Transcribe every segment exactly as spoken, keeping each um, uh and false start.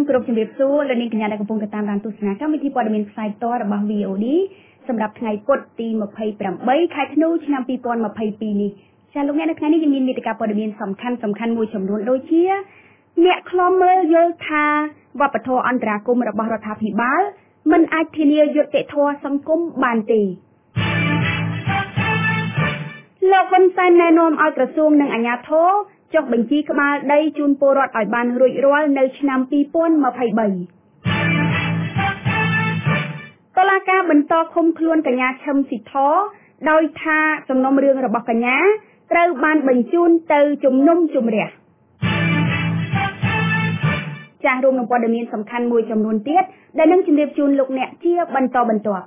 គោរពជំរាបសួរលោកនាងកញ្ញាដែលកំពុងតាមដានទស្សនាកម្មវិធីព័ត៌មានផ្សាយផ្ទាល់របស់ V O D សម្រាប់ថ្ងៃពុធទី ម្ភៃប្រាំបី ខែធ្នូ ឆ្នាំ ពីរពាន់ម្ភៃពីរ នេះចា៎លោកអ្នកនៅថ្ងៃនេះយើងមានមេតិការព័ត៌មានសំខាន់សំខាន់មួយចំនួនដូចជាអ្នកខ្លំមើលយល់ថាវប្បធម៌អន្តរាគមន៍របស់រដ្ឋាភិបាលមិនអាចធានាយុត្តិធម៌សង្គមបានទេលោកហ៊ុនសែនណែនាំឲ្យក្រសួងនិងអាជ្ញាធរចុះបញ្ជីក្បាលដីជូនពលរដ្ឋឲ្យបានរួចរាល់នៅឆ្នាំពីរពាន់ម្ភៃបីតុលាការបន្តឃុំខ្លួនកញ្ញាឈឹមស៊ីធដោយថាសំណុំរឿងរបស់កញ្ញាត្រូវបានបញ្ជូនទៅជំនុំជម្រះចាស់រួមនឹងព័ត៌មានសំខាន់មួយចំនួនទៀតដែលនឹងជម្រាបជូនលោកអ្នកជាបន្តបន្ទាប់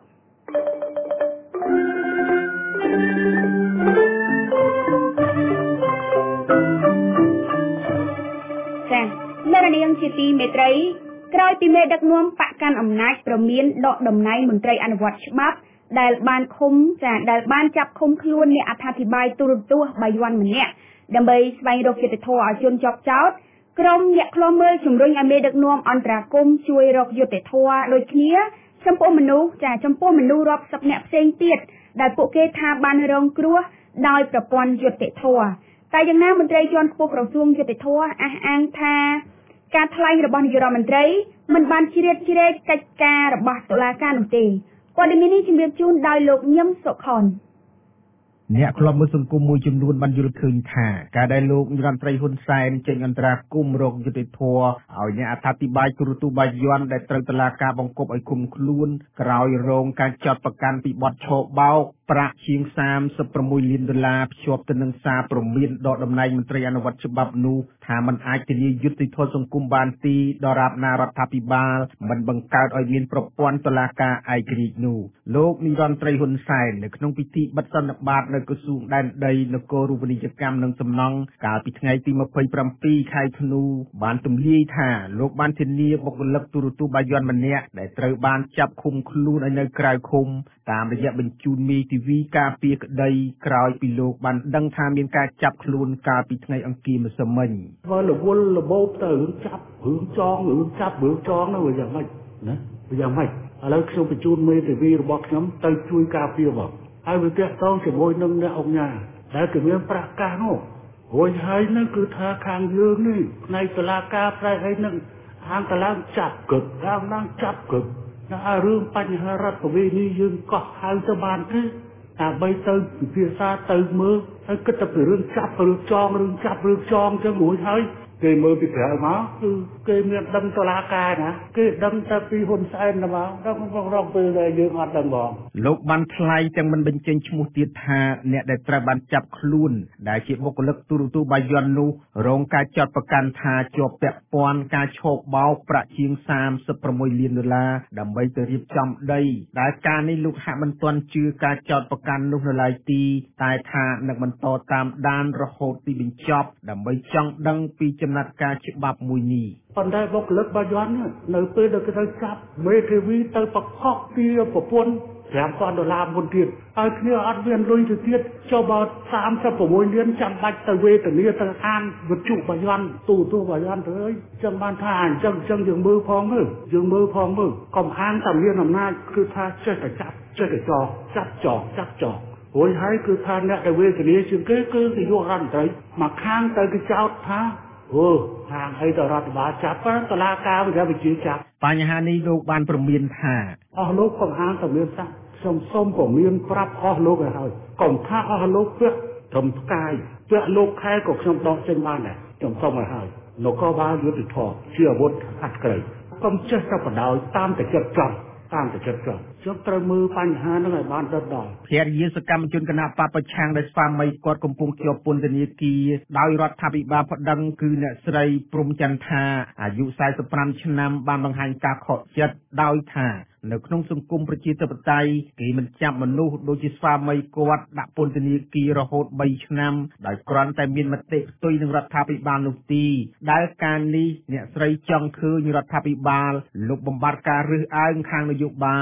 ចា៎លោកនាងជាទីមេត្រីក្រោយពីមេដឹកនាំបកកាន់អំណាចប្រមានដកតំណែងមន្ត្រីអនុវត្តច្បាប់ដែលបានឃុំចាដែលបានចាប់ឃុំខ្លួនអ្នកអត្ថាធិប្បាយទូរទស្សន៍បាយ័នម្នាក់ដើម្បីស្វែងរកយុត្តិធម៌ឲ្យជនជាប់ចោទក្រុមអ្នកខ្លំមើលជំរុញឲ្យមេដឹកនាំអន្តរាគមន៍ជួយរកយុត្តិធម៌ដូចគ្នាចំពោះមនុស្សចាចំពោះមនុស្សរាប់សិបអ្នកផ្សេងទៀតដែលពួកគេថាបានរងគ្រោះដោយប្រព័ន្ធយុត្តិធម៌តែយ៉ាងណាមន្ត្រីជាន់ខ្ពស់ក្រសួងយុត្តិធម៌អះអាងថាការថ្លែងរបស់នាយករដ្ឋមន្ត្រីមិនបានជ្រៀតជ្រែកកិច្ចការរបស់តុលាការនោះទេព័ត៌មាននេះជំរាបជូនដោយលោកញឹមសុខុនអ្នកខ្លំមើលសង្គមមួយចំនួនបានយល់ឃើញថាការដែលលោកនាយរដ្ឋមន្ត្រីហ៊ុនសែនចេញអន្តរាគមន៍រកយុត្តិធម៌ឲ្យអ្នកអត្ថាធិប្បាយទូរទស្សន៍បាយ័នដែលត្រូវតុលាការបង្គាប់ឲ្យឃុំខ្លួនក្រោយរងការចោទប្រកាន់ពីបទឆបោកប្រាក់ជាងសាមសិបប្រាំមួយលានដុល្លារភ្ជាប់ទៅនឹងសារព្រមានដកតំណែងមន្ត្រីអនុវត្តច្បាប់នោះថាมันអាចធានាយុត្តិធម៌សង្គមបានទីដរាបណារដ្ឋាភិបាលមិនបង្កើតឲ្យមានប្រព័ន្ធតុលាការឯករាជ្យនោះលោកនាយរដ្ឋមន្ត្រីហ៊ុនសែននៅក្នុងពិធីបិទសន្និបាតនៅក្រសួងដែនដីនគររូបនីយកម្មនិងសំណង់កាលពីថ្ងៃទីម្ភៃប្រាំពីរខែធ្នូបានទម្លាយថាលោកបានធានាបុគ្គលិកទូរទស្សន៍បាយ័នម្នាក់ដែលត្រូវបានចាប់ឃុំខ្លួនឲ្យនៅក្រៅឃុំតាមរយៈបញ្ជូនមេធាវីការពារក្តីក្រោយពីលោកបានដឹងថាមានការចាប់ខ្លួនកាលពីថ្ងៃអង្គារម្សិលមិញបើរវល់របបទៅរឿងចាប់រឿងចងរឿងចាប់រឿងចងនោះវាយ៉ាងម៉េចណាវាយ៉ាងម៉េចឥឡូវខ្ញុំបញ្ជូនមេធាវីរបស់ខ្ញុំទៅជួយការពារមកហើយវាទាក់ទងជាមួយនឹងអ្នកអង្គការដែលគឺមានប្រកាសនោះរួចហើយនឹងគឺថាខាងយើងនេះផ្នែកតុលាការផ្នែកអីនឹងខាងតឡាងចាប់គឹកខាងឡើងចាប់គឹកហើយរឿងបញ្ហារដ្ឋវិនិច្ឆ័យយើងកោះហៅទៅបានទេដើម្បីទៅពិភាក្សាទៅមើលហើយគិតតែពីរឿងចាប់រឿងចងរឿងចាប់រឿងចងចឹងរួចហើយគេមើលពីក្រៅមកគឺគេមានដឹងតុលាការណាគេដឹងតែពីហ៊ុនសែនណាមកដល់ក្នុងរងពេលដែលយើងអត់ដឹងផងលោកបានថ្លែងទាំងមិនបញ្ចេញឈ្មោះទៀតថាអ្នកដែលត្រូវបានចាប់ខ្លួនដែលជាបុគ្គលិកទូរទស្សន៍បាយ័ននោះរងការចាត់ប្រកាន់ថាជាប់ពាក់ព័ន្ធការឆោបបោកប្រាក់ជាងសាមសិបប្រាំមួយលានដុល្លារដើម្បីទៅរៀបចំដីដែលការនេះលោកហាក់មិនទាន់ជឿការចោទប្រកាន់នោះនៅឡើយទីតែថានឹងបន្តតាមដានរហូតទីបញ្ចប់ដើម្បីចង់ដឹងពីចំណាត់ការច្បាប់មួយនេះប៉ុន្តែបុគ្គលិកបាយ័ននៅពេលដែលគេទៅចាប់មេធាវីទៅប្រកបពីប្រពន្ធប្រាំពាន់ដុល្លារមុនទៀតហើយគ្នាអត់មានលុយទៅទៀតចុះបើសាមសិបប្រាំមួយលានចាំបាច់ទៅវេទនាទៅអានវិទ្យុបាយ័នទូទូបាយ័នទៅអើយចឹងបានថាអញ្ចឹងអញ្ចឹងយើងមើលផងមើលយើងមើលផងមើលកុំអានតែមានអំណាចគឺថាចេះតែចាប់ចេះតែចោលចាប់ចោលចាប់ចោលរួចហើយគឺថាអ្នកដែលវេទនាជាងគេគឺនាយករដ្ឋមន្ត្រីមកខាងទៅគេចោទថាអូខាងអីទៅរដ្ឋបាលចាប់តឡាការវិទ្យាវិទ្យាចាប់បញ្ហានេះលោកបានព្រមានថាអស់លោកកំហាងតែមានសាខ្ញុំសូមព្រមានប្រាប់អស់លោកឲ្យហើយកុំថាអស់លោកពាក់ត្រឹមផ្កាយពាក់លោកខែក៏ខ្ញុំដកចេញបានដែរខ្ញុំសូមឲ្យហើយនគរបាលយុត្តិធម៌ជាអាវុធអត់ក្រៃកុំចេះតែបដ ாய் តាមតែចិត្តចង់តាមតែចិត្តចង់ខ្ញុំត្រូវមើលបញ្ហាហ្នឹងឲ្យបានដិតដល់ភរិយាសកម្មជនគណៈបព្វប្រឆាំងដែលស្វាមីគាត់កំពុងជាប់ពន្ធនាគារដោយរដ្ឋាភិបាលប្តឹងគឺអ្នកស្រីព្រំចន្ទថាអាយុសែសិបប្រាំឆ្នាំបានបង្ហាញការខកចិត្តដោយថានៅក្នុងសង្គមប្រជាធិបតេយ្យគេមិនចាប់មនុស្សដូចជាស្វាមីគាត់ដាក់ពន្ធនាគាររហូតបីឆ្នាំដោយគ្រាន់តែមានមតិផ្ទុយនឹងរដ្ឋាភិបាលនោះទេដែលការនេះអ្នកស្រីចង់ឃើញរដ្ឋាភិបាលលុបបំបាត់ការរើសអើងខាងនយោបាយហើយ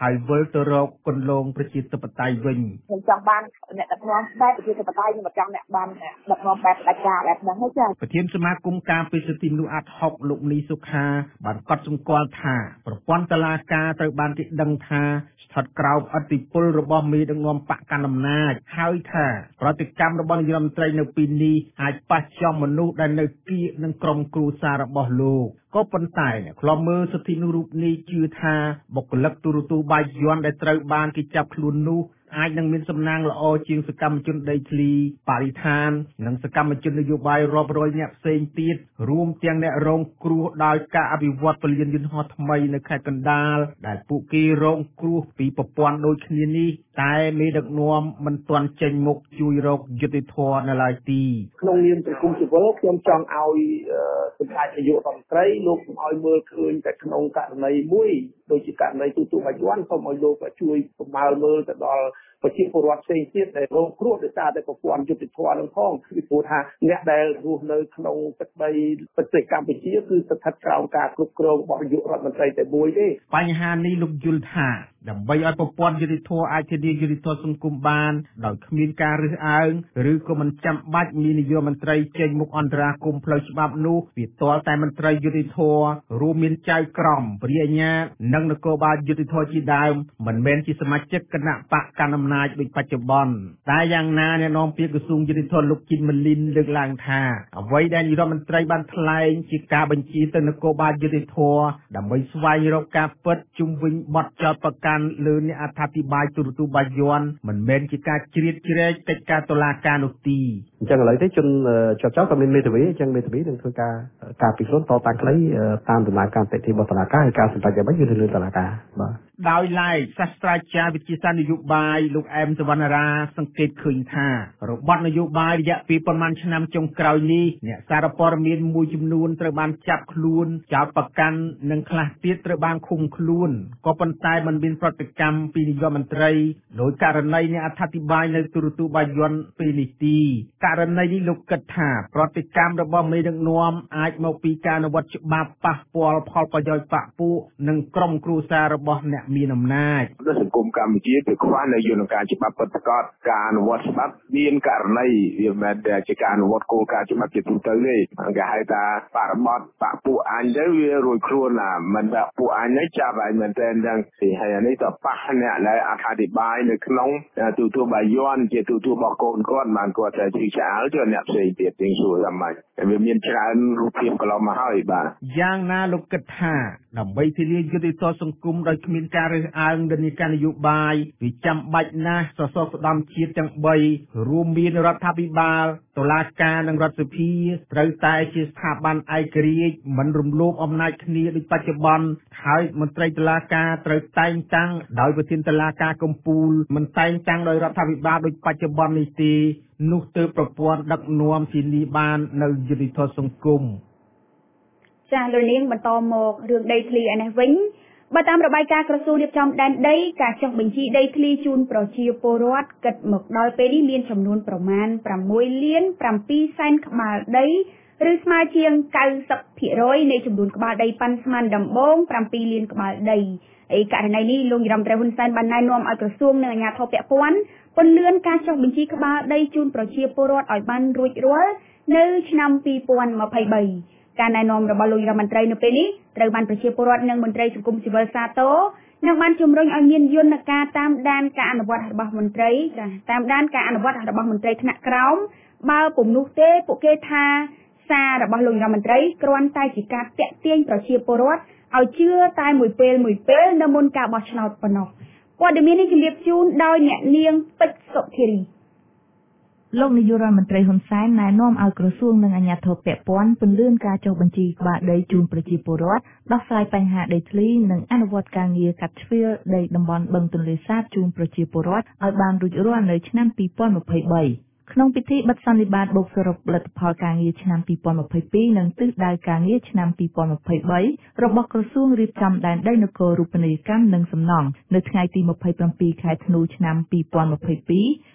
ហើយវិលទៅរកគន្លងប្រជាធិបតេយ្យវិញខ្ញុំចង់បានអ្នកដឹកនាំបែបប្រជាធិបតេយ្យខ្ញុំមិនចង់អ្នកបានដឹកនាំបែបផ្ដាច់ការបែបហ្នឹងទេចា៎ប្រធានសមាគមការពារសិទ្ធិមនុស្សអាត់ហុកលោកនីសុខាបានកត់សម្គាល់ថាប្រព័ន្ធតុលាការត្រូវបានគេដឹងថាស្ថិតក្រោមឥទ្ធិពលរបស់មេដឹកនាំបកកណ្ដាលអំណាចហើយថាប្រតិកម្មរបស់នាយករដ្ឋមន្ត្រីនៅពេលនេះអាចប៉ះចំមនុស្សដែលនៅគៀកនឹងក្រុមគ្រួសាររបស់លោកក៏ប៉ុន្តែអ្នកខ្លំមើលសិទ្ធិមនុស្សរូបនេះជឿថាបុគ្គលិកទូរទស្សន៍បាយ័នដែលត្រូវបានគេចាប់ខ្លួននោះអាចនឹងមានសំណាងល្អជាងសកម្មជនដីធ្លីបរិស្ថាននិងសកម្មជននយោបាយរាប់រយអ្នកផ្សេងទៀតរួមទាំងអ្នករងគ្រោះដោយការអភិវឌ្ឍពលានយន្តហោះថ្មីនៅខេត្តកណ្ដាលដែលពួកគេរងគ្រោះពីប្រព័ន្ធដូចគ្នានេះតែមេដឹកនាំមិនទាន់ចេញមុខជួយរកយុត្តិធម៌នៅឡើយទីក្នុងនាមសង្គមស៊ីវិលខ្ញុំចង់ឲ្យសម្ដេចនាយករដ្ឋមន្ត្រីលោកសូមឲ្យមើលឃើញតែក្នុងករណីមួយដូចជាករណីទូទូបាយ័នសូមឲ្យលោកជួយប្រមើលមើលទៅដល់ប្រជាពលរដ្ឋផ្សេងទៀតដែលរងគ្រោះដោយសារតែប្រព័ន្ធយុត្តិធម៌នឹងផងពីព្រោះថាអ្នកដែលរស់នៅក្នុងទឹកដីប្រទេសកម្ពុជាគឺស្ថិតក្រោមការគ្រប់គ្រងរបស់នាយករដ្ឋមន្ត្រីតែមួយទេបញ្ហានេះលោកយល់ថាដើម្បីឲ្យប្រព័ន្ធយុត្តិធម៌អាចធានាយុត្តិធម៌សង្គមបានដោយគ្មានការរើសអើងឬក៏មិនចាំបាច់មាននាយករដ្ឋមន្ត្រីចេញមុខអន្តរាគមន៍ផ្លូវច្បាប់នោះវាទាល់តែមន្ត្រីយុត្តិធម៌រួមមានចៅក្រមព្រះអាជ្ញានិងនគរបាលយុត្តិធម៌ជាដើមមិនមែនជាសមាជិកគណៈបកកណ្ដាលអំណាចដូចបច្ចុប្បន្នតែយ៉ាងណាអ្នកនាំពាក្យក្រសួងយុត្តិធម៌លោកជីនម៉ាលីនលើកឡើងថាអ្វីដែលនាយករដ្ឋមន្ត្រីបានថ្លែងជាការបញ្ជាទៅនគរបាលយុត្តិធម៌ដើម្បីស្វែងរកការពិតជុំវិញបទចោទប្រកាន់លើអ្នកអត្ថាធិប្បាយទូរទស្សន៍បាយ័នមិនមែនជាការជ្រៀតជ្រែកកិច្ចការតុលាការនោះទេអញ្ចឹងឥឡូវនេះជនជាប់ចោទក៏មានមេធាវីអញ្ចឹងមេធាវីនឹងធ្វើការការពិគ្រោះតតាំងខ្លីតាមដំណើរការតេទីរបស់តុលាការហើយការសម្រេចយ៉ាងម៉េចគឺនៅលើតុលាការបាទដោយឡែកសាស្ត្រាចារ្យវិទ្យាសាស្ត្រនយោបាយលោកអែមសវណ្ណារាសង្កេតឃើញថារបបនយោបាយរយៈពេលប្រមាណឆ្នាំចុងក្រោយនេះអ្នកសារព័ត៌មានមួយចំនួនត្រូវបានចាប់ខ្លួនចោទប្រកាន់និងខ្លះទៀតត្រូវបានឃុំខ្លួនក៏ប៉ុន្តែមិនមានប្រតិកម្មពីនាយករដ្ឋមន្ត្រីដោយករណីអ្នកអត្ថាធិប្បាយនៅទូរទស្សន៍បាយ័នពេលនេះទីករណីនេះលោកគិតថាប្រតិកម្មរបស់មេដឹកនាំអាចមកពីការអនុវត្តច្បាប់ប៉ះពាល់ផលប្រយោជន៍បកពួកនិងក្រុមគ្រួសាររបស់អ្នកមានអំណាចសង្គមកម្ពុជាគឺខ្វះនៅយន្តការច្បាប់ពិតប្រាកដការអនុវត្តច្បាប់មានករណីវាមិនមែនជាការអនុវត្តគោលការណ៍ច្បាប់ជាទូទៅទេគេហៅថាបរិបទបកពួកអញទៅវារួចខ្លួនណាមិនថាពួកអញនេះចាប់អញមែនតើចឹងទីហើយនេះទៅប៉ះអ្នកដែលអត្ថាធិប្បាយនៅក្នុងទូទួលបាយ័នជាទូទួលរបស់កូនគាត់បានគាត់តែជិះឆ្អើលទៅអ្នកផ្សេងទៀតទាំងសួរថាម៉េចវាមានច្រើនរូបភាពកន្លងមកហើយបាទយ៉ាងណាលោកគិតថាដើម្បីធានាយុត្តិធម៌សង្គមដោយគ្មានការរើសអើងដល់នីតិនយោបាយវាចាំបាច់ណាស់សសរស្តម្ភជាតិទាំងបីរួមមានរដ្ឋាភិបាលតុលាការនិងរដ្ឋសភាត្រូវតែជាស្ថាប័នឯករាជ្យមិនរំលោភអំណាចគ្នាដូចបច្ចុប្បន្នហើយមន្ត្រីតុលាការត្រូវតែងតាំងដោយប្រធានតុលាការកំពូលមិនតែងតាំងដោយរដ្ឋាភិបាលដូចបច្ចុប្បន្ននេះទេនោះទើបប្រព័ន្ធដឹកនាំធានាបាននៅយុត្តិធម៌សង្គមចាលោកនាងបន្តមករឿងដីធ្លីឯនេះវិញបើតាមរបាយការណ៍ក្រសួងរៀបចំដែនដីការចុះបញ្ជីដីធ្លីជូនប្រជាពលរដ្ឋគិតមកដល់ពេលនេះមានចំនួនប្រមាណប្រាំមួយលានប្រាំពីរសែនក្បាលដីឬស្មើជាង កៅសិបភាគរយ នៃចំនួនក្បាលដីប៉ាន់ស្មានដំបូងប្រាំពីរលានក្បាលដីឯករណីនេះលោកនាយរដ្ឋមន្ត្រីហ៊ុនសែនបានណែនាំឲ្យក្រសួងនិងអាជ្ញាធរពាក់ព័ន្ធពន្យាការចុះបញ្ជីក្បាលដីជូនប្រជាពលរដ្ឋឲ្យបានរួចរាល់នៅឆ្នាំពីរពាន់ម្ភៃបីការណែនាំរបស់លោករដ្ឋមន្ត្រីនៅពេលនេះត្រូវបានប្រជាពលរដ្ឋនិងមន្ត្រីសង្គមស៊ីវិលសាទរនិងបានជំរុញឲ្យមានយន្តការតាមដានការអនុវត្តរបស់មន្ត្រីចាតាមដានការអនុវត្តរបស់មន្ត្រីថ្នាក់ក្រោមបើពុំនោះទេពួកគេថាសាររបស់លោករដ្ឋមន្ត្រីគ្រាន់តែជាការតាក់ទាញប្រជាពលរដ្ឋឲ្យជឿតែមួយពេលមួយពេលនៅមុនការបោះឆ្នោតប៉ុណ្ណោះព័ត៌មាននេះជម្រាបជូនដោយអ្នកនាងពេជ្រសុធារីលោកនាយករដ្ឋមន្ត្រីហ៊ុនសែនណែនាំឲ្យក្រសួងនិងអាជ្ញាធរពាក់ព័ន្ធពន្យាការចុះបញ្ជីក្បាលដីជូនប្រជាពលរដ្ឋដោះស្រាយបញ្ហាដីធ្លីនិងអនុវត្តការងារកាត់ជ្រៀលដីតំបន់បឹងទន្លេសាបជូនប្រជាពលរដ្ឋឲ្យបានរួចរាល់នៅឆ្នាំពីរពាន់ម្ភៃបីក្នុងពិធីបិទសន្និបាតបូកសរុបលទ្ធផលការងារឆ្នាំពីរពាន់ម្ភៃពីរនិងទិសដៅការងារឆ្នាំពីរពាន់ម្ភៃបីរបស់ក្រសួងរៀបចំដែនដីនគររូបនីយកម្មនិងសំណង់នៅថ្ងៃទីម្ភៃប្រាំពីរខែធ្នូឆ្នាំពីរពាន់ម្ភៃពីរ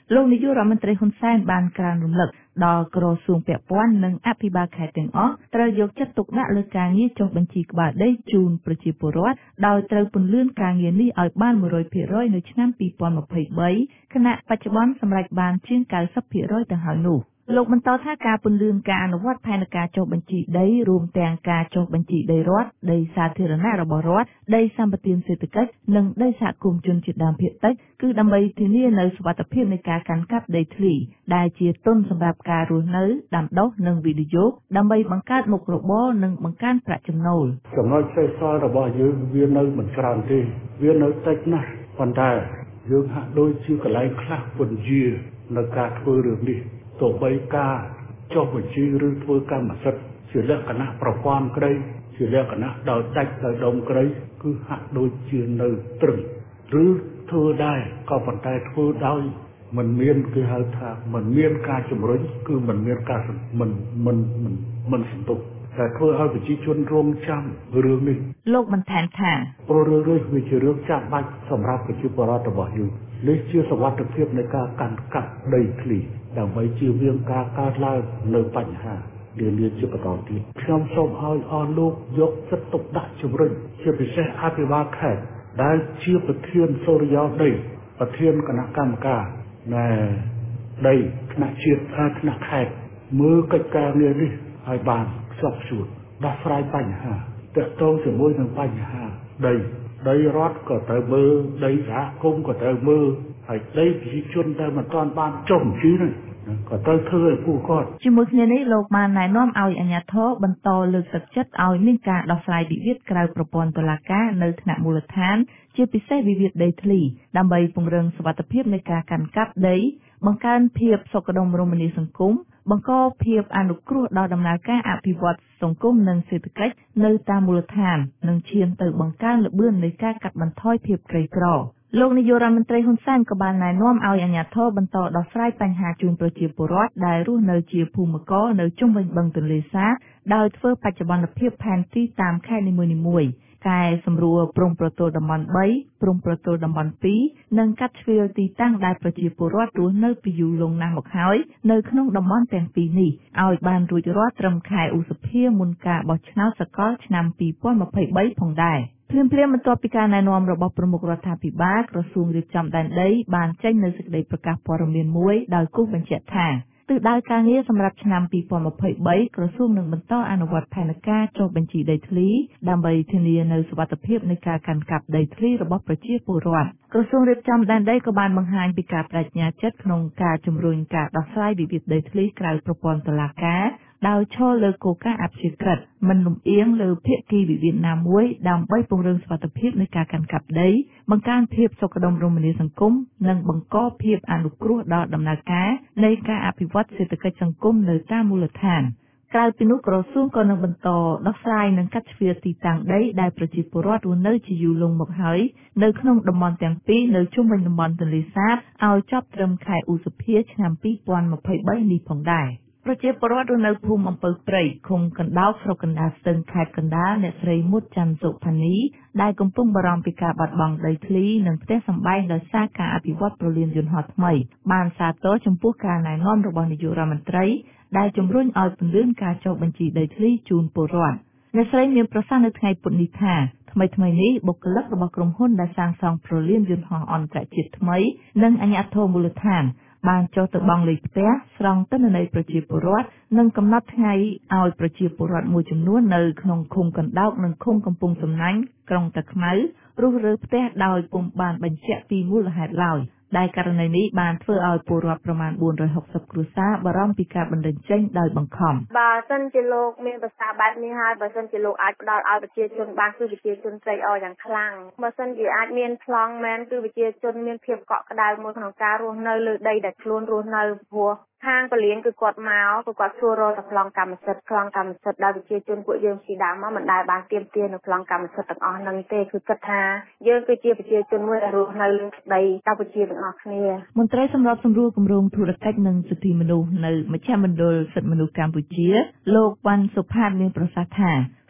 លោកនាយករដ្ឋមន្ត្រីហ៊ុនសែនបានក្រានរំលឹកដល់ក្រសួងពាក់ព័ន្ធនិងអភិបាលខេត្តទាំងអស់ត្រូវយកចិត្តទុកដាក់លើការងារចុះបញ្ជីក្បាលដីជូនប្រជាពលរដ្ឋដោយត្រូវពន្លឿនការងារនេះឲ្យបាន one hundred percent នៅឆ្នាំtwenty twenty-three ខណៈបច្ចុប្បន្នសម្រេចបានជាង ninety percent ទៅហើយនោះលោកបន្តថាការពន្លឿនការអនុវត្តផែនការចុះបញ្ជីដីរួមទាំងការចុះបញ្ជីដីរដ្ឋដីសាធារណៈរបស់រដ្ឋដីសម្បត្តិសេដ្ឋកិច្ចនិងដីសហគមន៍ជនជាតិដើមភាគតិចគឺដើម្បីធានានូវសុវត្ថិភាពនៃការកាន់កាប់ដីធ្លីដែលជាទុនសម្រាប់ការរស់នៅដាំដុះនិងវិនិយោគដើម្បីបង្កើតមុខរបរនិងបង្កើនប្រាក់ចំណូលចំណុចផ្សេងផ្សាយរបស់យើងវានៅមិនច្រើនទេវានៅតិចណាស់ប៉ុន្តែយើងហាក់ដូចជាកន្លែងខ្លះពន្យានៅការធ្វើរឿងនេះទោះបីការចុះបញ្ជីឬធ្វើកម្មសិទ្ធិជាលក្ខណៈប្រព័ន្ធក្តីជាលក្ខណៈដោយដាច់ដោយដុំក្តីគឺហាក់ដូចជានៅត្រឹងឬធ្វើដែរក៏ប៉ុន្តែធ្វើដោយមិនមានគេហៅថាមិនមានការជំរុញគឺមិនមានការមិនមិនមិនមិនសន្ទុះតែធ្វើឲ្យប្រជាជនរងចាំរឿងនេះលោកបន្ថែមថាព្រោះរឿងនេះវាជារឿងចាំបាច់សម្រាប់ប្រជាពលរដ្ឋរបស់យើងនេះជាសវត្ថិភាពនៃការកាន់កាប់ដីធ្លីដើម្បីជៀសវាងការកើតឡើងនៅបញ្ហានានាជាបន្តទៀតខ្ញុំសូមឲ្យអស់លោកយកចិត្តទុកដាក់ជំរុញជាពិសេសអភិបាលខេត្តដែលជាប្រធានសូរិយោដីប្រធានគណៈកម្មការណែដីថ្នាក់ជាតិហើយថ្នាក់ខេត្តមើលកិច្ចការងារនេះឲ្យបានខ្ជាប់ខ្ជួនដោះស្រាយបញ្ហាទាក់ទងជាមួយនឹងបញ្ហាដីដីរដ្ឋក៏ត្រូវមើលដីសហគមន៍ក៏ត្រូវមើលហើយដីប្រជាជនដែលមិនទាន់បានចុះបញ្ជីនេះក៏ត្រូវធ្វើឲ្យពួកគាត់ជាមួយគ្នានេះលោកបានណែនាំឲ្យអាជ្ញាធរបន្តលើកទឹកចិត្តឲ្យមានការដោះស្រាយវិវាទក្រៅប្រព័ន្ធតុលាការនៅថ្នាក់មូលដ្ឋានជាពិសេសវិវាទដីធ្លីដើម្បីពង្រឹងសុវត្ថិភាពនៃការកាន់កាប់ដីបង្កើនភាពសុខដុមរមនាសង្គមបង្កភាពអនុគ្រោះដល់ដំណើរការអភិវឌ្ឍសង្គមនិងសេដ្ឋកិច្ចនៅតាមមូលដ្ឋាននិងឈានទៅបង្កើនល្បឿននៃការកាត់បន្ថយភាពក្រីក្រលោកនាយករដ្ឋមន្ត្រីហ៊ុនសែនក៏បានណែនាំឲ្យអាជ្ញាធរបន្តដោះស្រាយបញ្ហាជូនប្រជាពលរដ្ឋដែលរស់នៅជាភូមិករនៅជុំវិញបឹងទន្លេសាបដោយធ្វើបច្ចុប្បន្នភាពផែនទីតាមខេត្តនីមួយៗកែសម្រួលព្រំប្រទល់តំបន់threeព្រំប្រទល់តំបន់twoនិងកាត់ជ្រៀលទីតាំងដែលប្រជាពលរដ្ឋរស់នៅពីយូរលង់ណាស់មកហើយនៅក្នុងតំបន់ទាំងពីរនេះឲ្យបានរួចរាល់ត្រឹមខែឧសភាមុនការបោះឆ្នោតសកលឆ្នាំtwenty twenty-threeផងដែរភ្លាមៗបន្ទាប់ពីការណែនាំរបស់ប្រមុខរដ្ឋាភិបាលក្រសួងរៀបចំដែនដីបានចេញនូវសេចក្តីប្រកាសព័ត៌មានមួយដោយគូសបញ្ជាក់ថាទិសដៅការងារសម្រាប់ឆ្នាំtwenty twenty-threeក្រសួងនឹងបន្តអនុវត្តផែនការចុះបញ្ជីដីធ្លីដើម្បីធានានូវសុវត្ថិភាពនៃការកាន់កាប់ដីធ្លីរបស់ប្រជាពលរដ្ឋក្រសួងរៀបចំដែនដីក៏បានបង្ហាញពីការបដិញ្ញាចិត្តក្នុងការជំរុញការដោះស្រាយវិវាទដីធ្លីក្រៅប្រព័ន្ធតុលាការដោយឈលលើគោលការណ៍អព្យាក្រឹតមិនលំអៀងលើភាគីវិវាទណាមួយដើម្បីពង្រឹងសុវត្ថិភាពនៃការកាន់កាប់ដីបង្កើនភាពសុខដុមរមនាសង្គមនិងបង្កភាពអនុគ្រោះដល់ដំណើរការនៃការអភិវឌ្ឍសេដ្ឋកិច្ចសង្គមនៅតាមមូលដ្ឋានក្រៅពីនោះក្រសួងក៏នឹងបន្តដោះស្រាយនិងកាត់ជ្រៀលទីតាំងដីដែលប្រជាពលរដ្ឋរស់នៅជាយូរលង់មកហើយនៅក្នុងតំបន់ទាំងពីរនៅជុំវិញតំបន់ទន្លេសាបឲ្យចប់ត្រឹមខែឧសភាឆ្នាំtwenty twenty-threeនេះផងដែរប្រជាពលរដ្ឋរស់នៅភូមិអំពៅព្រៃឃុំកណ្ដោបស្រុកកណ្ដាលស្ទឹងខេត្តកណ្ដាលអ្នកស្រីមុតច័ន្ទសុផានីដែលកំពុងបារម្ភពីការបាត់បង់ដីធ្លីនិងផ្ទះសម្បែងដោយសារការអភិវឌ្ឍព្រលានយន្តហោះថ្មីបានសាទរចំពោះការណែនាំរបស់នាយករដ្ឋមន្ត្រីដែលជំរុញឲ្យពន្លឿនការចុះបញ្ជីដីធ្លីជូនពលរដ្ឋអ្នកស្រីមានប្រសាសន៍នៅថ្ងៃពុធនេះថាថ្មីថ្មីនេះបុគ្គលិករបស់ក្រុមហ៊ុនដែលសាងសង់ព្រលានយន្តហោះអន្តរជាតិថ្មីនិងអាជ្ញាធរមូលដ្ឋានបានចុះទៅបង់លេខផ្ទះស្រង់ទិន្នន័យប្រជាពលរដ្ឋនិងកំណត់ថ្ងៃឲ្យប្រជាពលរដ្ឋមួយចំនួននៅក្នុងឃុំកណ្ដោកនិងឃុំកំពង់សំណាញ់ក្រុងតាខ្មៅរុះរើផ្ទះដោយពុំបានបញ្ជាក់ពីមូលហេតុឡើយដែលករណីនេះបានធ្វើឲ្យពលរដ្ឋប្រមាណfour hundred sixtyគ្រួសារបារម្ភពីការបណ្តេញចេញដោយបង្ខំបើសិនជាលោកមានប្រសាសន៍បែបនេះហើយបើសិនជាលោកអាចផ្ដល់ឲ្យប្រជាជនបានគឺប្រជាជនត្រេកអរយ៉ាងខ្លាំងបើសិនជាអាចមានប្លង់មែនគឺប្រជាជនមានភាពកក់ក្ដៅមួយក្នុងការរស់នៅលើដីដែលខ្លួនរស់នៅព្រោះខាងពលានគឺគាត់មកគឺគាត់ជួររកតែប្លង់កម្មសិទ្ធិប្លង់កម្មសិទ្ធិដល់ប្រជាជនពួកយើងពីដើមមកមិនដែលបានទៀមទានៅប្លង់កម្មសិទ្ធិទាំងអស់ហ្នឹងទេគឺគិតថាយើងគឺជាប្រជាជនមួយដែលរស់នៅលើដីកម្ពុជាទាំងអស់គ្នាមន្ត្រីសម្របសម្រួលគម្រោងធុរកិច្ចនិងសិទ្ធិមនុស្សនៅមជ្ឈមណ្ឌលសិទ្ធិមនុស្សកម្ពុជាលោកវ៉ាន់សុផាតមានប្រសាសន៍ថាស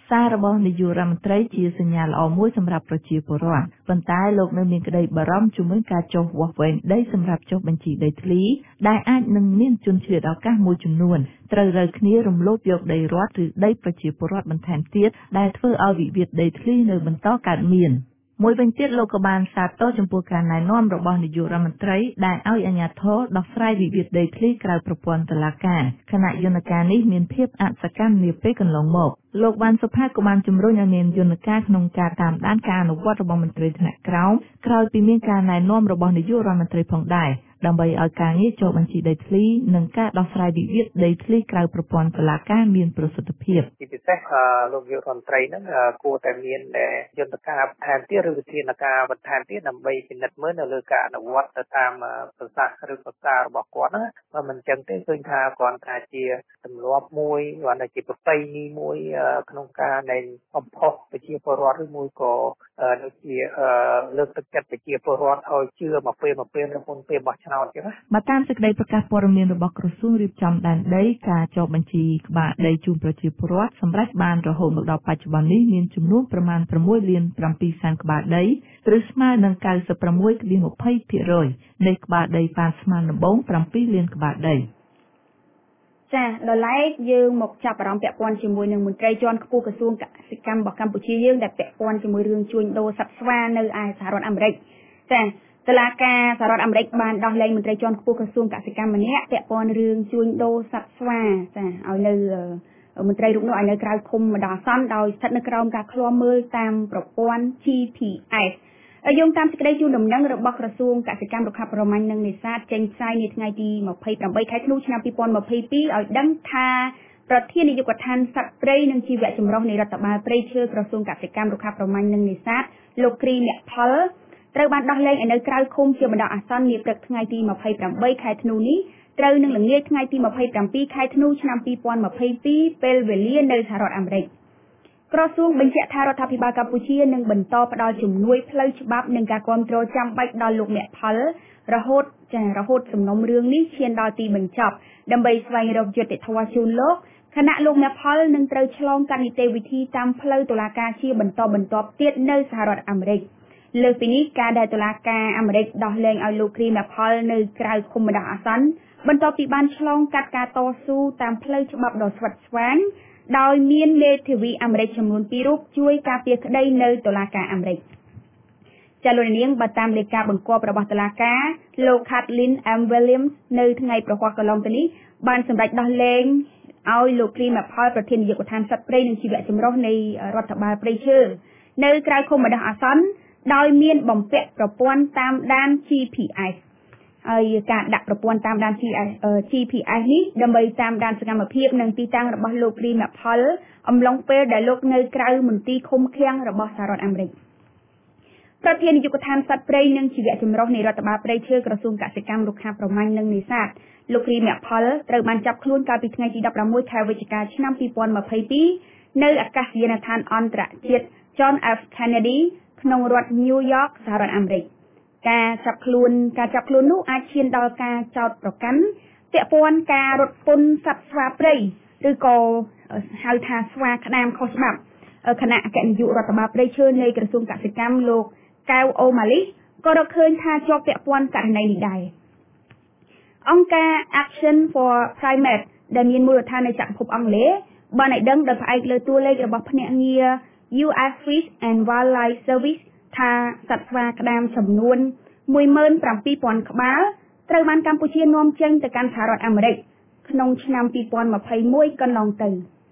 សាររបស់នាយករដ្ឋមន្ត្រីជាសញ្ញាល្អមួយសម្រាប់ប្រជាពលរដ្ឋប៉ុន្តែលោកនៅមានក្តីបារម្ភជាមួយការចុះវាស់វែងដីសម្រាប់ចុះបញ្ជីដីធ្លីដែលអាចនឹងមានជនឆ្លៀតឱកាសមួយចំនួនត្រូវរើគ្នារំលោភយកដីរដ្ឋឬដីប្រជាពលរដ្ឋបន្ថែមទៀតដែលធ្វើឲ្យវិវាទដីធ្លីនៅបន្តកើតមានមួយវិញទៀតលោកក៏បានសាទរចំពោះការណែនាំរបស់នាយករដ្ឋមន្ត្រីដែលឲ្យអាជ្ញាធរដោះស្រាយវិវាទដីធ្លីក្រៅប្រព័ន្ធតុលាការខណៈយន្តការនេះមានភាពអសកម្មនាពេលកន្លងមកលោកបានសុផាតក៏បានជំរុញឲ្យមានយន្តការក្នុងការតាមដានការអនុវត្តរបស់មន្ត្រីថ្នាក់ក្រោមក្រោយពីមានការណែនាំរបស់នាយករដ្ឋមន្ត្រីផងដែរដើម្បីឲ្យការងារចុះបញ្ជីដីធ្លីនិងការដោះស្រាយវិវាទដីធ្លីក្រៅប្រព័ន្ធតុលាការមានប្រសិទ្ធភាពជាពិសេសលោកនាយករដ្ឋមន្ត្រីហ្នឹងគួរតែមានយន្តការបន្ថែមទៀតឬវិធានការបន្ថែមទៀតដើម្បីពិនិត្យមើលនៅលើការអនុវត្តទៅតាមប្រសាសន៍ឬប្រការរបស់គាត់ណាបើមិនអញ្ចឹងទេឃើញថាគ្រាន់តែជាទម្លាប់មួយគ្រាន់តែជាប្រពៃណីមួយក្នុងការនៃបំផុសប្រជាពលរដ្ឋឬមួយក៏ដូចជាលើកទឹកចិត្តប្រជាពលរដ្ឋឲ្យជឿមកពេលមកពេលនៅមុនពេលបោះឆ្នោតអញ្ចឹងណាបើតាមសេចក្តីប្រកាសព័ត៌មានរបស់ក្រសួងរៀបចំដែនដីការចុះបញ្ជីក្បាលដីជូនប្រជាពលរដ្ឋសម្រាប់បានរហូតមកដល់បច្ចុប្បន្ននេះមានចំនួនប្រមាណប្រាំមួយលានប្រាំពីរសែនក្បាលដីឬស្មើនឹង កៅសិបប្រាំមួយភាគម្ភៃភាគរយ នៃក្បាលដីប៉ានស្មានដំបូងប្រាំពីរលានក្បាលដីចាដល់ឡែកយើងមកចាប់អារម្មណ៍ពាក់ព័ន្ធជាមួយនឹងមន្ត្រីជាន់ខ្ពស់ក្រសួងកសិកម្មរបស់កម្ពុជាយើងដែលពាក់ព័ន្ធជាមួយរឿងជួញដូរសត្វស្វានៅឯសហរដ្ឋអាមេរិកចាតុលាការសហរដ្ឋអាមេរិកបានដោះលែងមន្ត្រីជាន់ខ្ពស់ក្រសួងកសិកម្មម្នាក់ពាក់ព័ន្ធរឿងជួញដូរសត្វស្វាចាឲ្យនៅមន្ត្រីរូបនោះឲ្យនៅក្រៅឃុំបណ្ដោះអាសន្នដោយស្ថិតនៅក្រោមការឃ្លាំមើលតាមប្រព័ន្ធ G P S យោងតាមសេចក្តីជូនដំណឹងរបស់ក្រសួងកសិកម្មរុក្ខាប្រមាញ់និងនេសាទចេញផ្សាយនាថ្ងៃទីម្ភៃប្រាំបីខែធ្នូឆ្នាំពីរពាន់ម្ភៃពីរឲ្យដឹងថាប្រធាននាយកដ្ឋានសត្វព្រៃនិងជីវៈចម្រុះនៃរដ្ឋបាលព្រៃឈើក្រសួងកសិកម្មរុក្ខាប្រមាញ់និងនេសាទលោកគ្រីអ្នកផលត្រូវបានដោះលែងឲ្យនៅក្រៅឃុំជាបណ្ដោះអាសន្ននាព្រឹកថ្ងៃទីម្ភៃប្រាំបីខែធ្នូនេះត្រូវនឹងល្ងាចថ្ងៃទីម្ភៃប្រាំពីរខែធ្នូឆ្នាំពីរពាន់ម្ភៃពីរពេលវេលានៅសហរដ្ឋអាមេរិកក្រសួងបញ្ជាក់ថារដ្ឋាភិបាលកម្ពុជានឹងបន្តផ្ដល់ជំនួយផ្លូវច្បាប់និងការគាំទ្រចាំបាច់ដល់លោកអ្នកផលរហូតចារហូតសំណុំរឿងនេះឈានដល់ទីបញ្ចប់ដើម្បីស្វែងរកយុត្តិធម៌ជូនលោកខណៈលោកអ្នកផលនឹងត្រូវឆ្លងកាត់នីតិវិធីតាមផ្លូវតុលាការជាបន្តបន្ទាប់ទៀតនៅសហរដ្ឋអាមេរិកលើសពីនេះការដែលតុលាការអាមេរិកដោះលែងឲ្យលោកគ្រីអ្នកផលនៅក្រៅឃុំបណ្ដោះអាសន្នបន្ទាប់ពីបានឆ្លងកាត់ការតស៊ូតាមផ្លូវច្បាប់ដ៏ស្វិតស្វាញដោយមានមេធាវីអាមេរិកចំនួនពីររូបជួយការពារក្តីនៅតុលាការអាមេរិកចាលោកនាងបើតាមលេខាបង្គាប់របស់តុលាការលោក Kathleen M Williams នៅថ្ងៃប្រហ័សកន្លងទៅនេះបានសម្រេចដោះលែងឲ្យលោកគ្រីមផលប្រធាននាយកដ្ឋានសត្វព្រៃនិងជីវៈចម្រុះនៃរដ្ឋបាលព្រៃឈើនៅក្រៅឃុំបណ្ដោះអាសន្នដោយមានបំពាក់ប្រព័ន្ធតាមដាន G P S ហើយការដាក់ប្រព័ន្ធតាមដាន G P S នេះដើម្បីតាមដានសកម្មភាពនិងទីតាំងរបស់លោកគ្រីមផលអំឡុងពេលដែលលោកនៅក្រៅមន្ទីរឃុំឃាំងរបស់សហរដ្ឋអាមេរិកប្រធាននាយកដ្ឋានសត្វព្រៃនិងជីវៈចម្រុះនៃរដ្ឋបាលព្រៃឈើក្រសួងកសិកម្មរុក្ខាប្រមាញ់និងនេសាទលោកគ្រីមផលត្រូវបានចាប់ខ្លួនកាលពីថ្ងៃទីដប់ប្រាំមួយខែវិច្ឆិកាឆ្នាំពីរពាន់ម្ភៃពីរនៅអាកាសយានដ្ឋានអន្តរជាតិ John F Kennedy ក្នុងរដ្ឋ New York សហរដ្ឋអាមេរិកការចាប់ខ្លួនការចាប់ខ្លួននោះអាចឈានដល់ការចោទប្រកាន់ពាក់ព័ន្ធការរត់ពន្ធសត្វស្វាព្រៃឬក៏ហៅថាស្វាក្តាមខុសច្បាប់គណៈអគ្គនាយករដ្ឋបាលព្រៃឈើនៃក្រសួងកសិកម្មលោកកៅអូម៉ាលីសក៏រកឃើញថាជាប់ពាក់ព័ន្ធករណីនេះដែរអង្គការ Action for Climate ដែលមានមូលដ្ឋាននៅចក្រភពអង់គ្លេសបានឲ្យដឹងដោយផ្អែកលើតួលេខរបស់ភ្នាក់ងារ U S Fish and Wildlife Service ថាសត្វស្វាក្តាមចំនួនមួយម៉ឺនប្រាំពីរពាន់ក្បាលត្រូវបានកម្ពុជានាំចេញទៅកាន់សហរដ្ឋអាមេរិកក្នុងឆ្នាំពីរពាន់ម្ភៃមួយកន្លងទៅ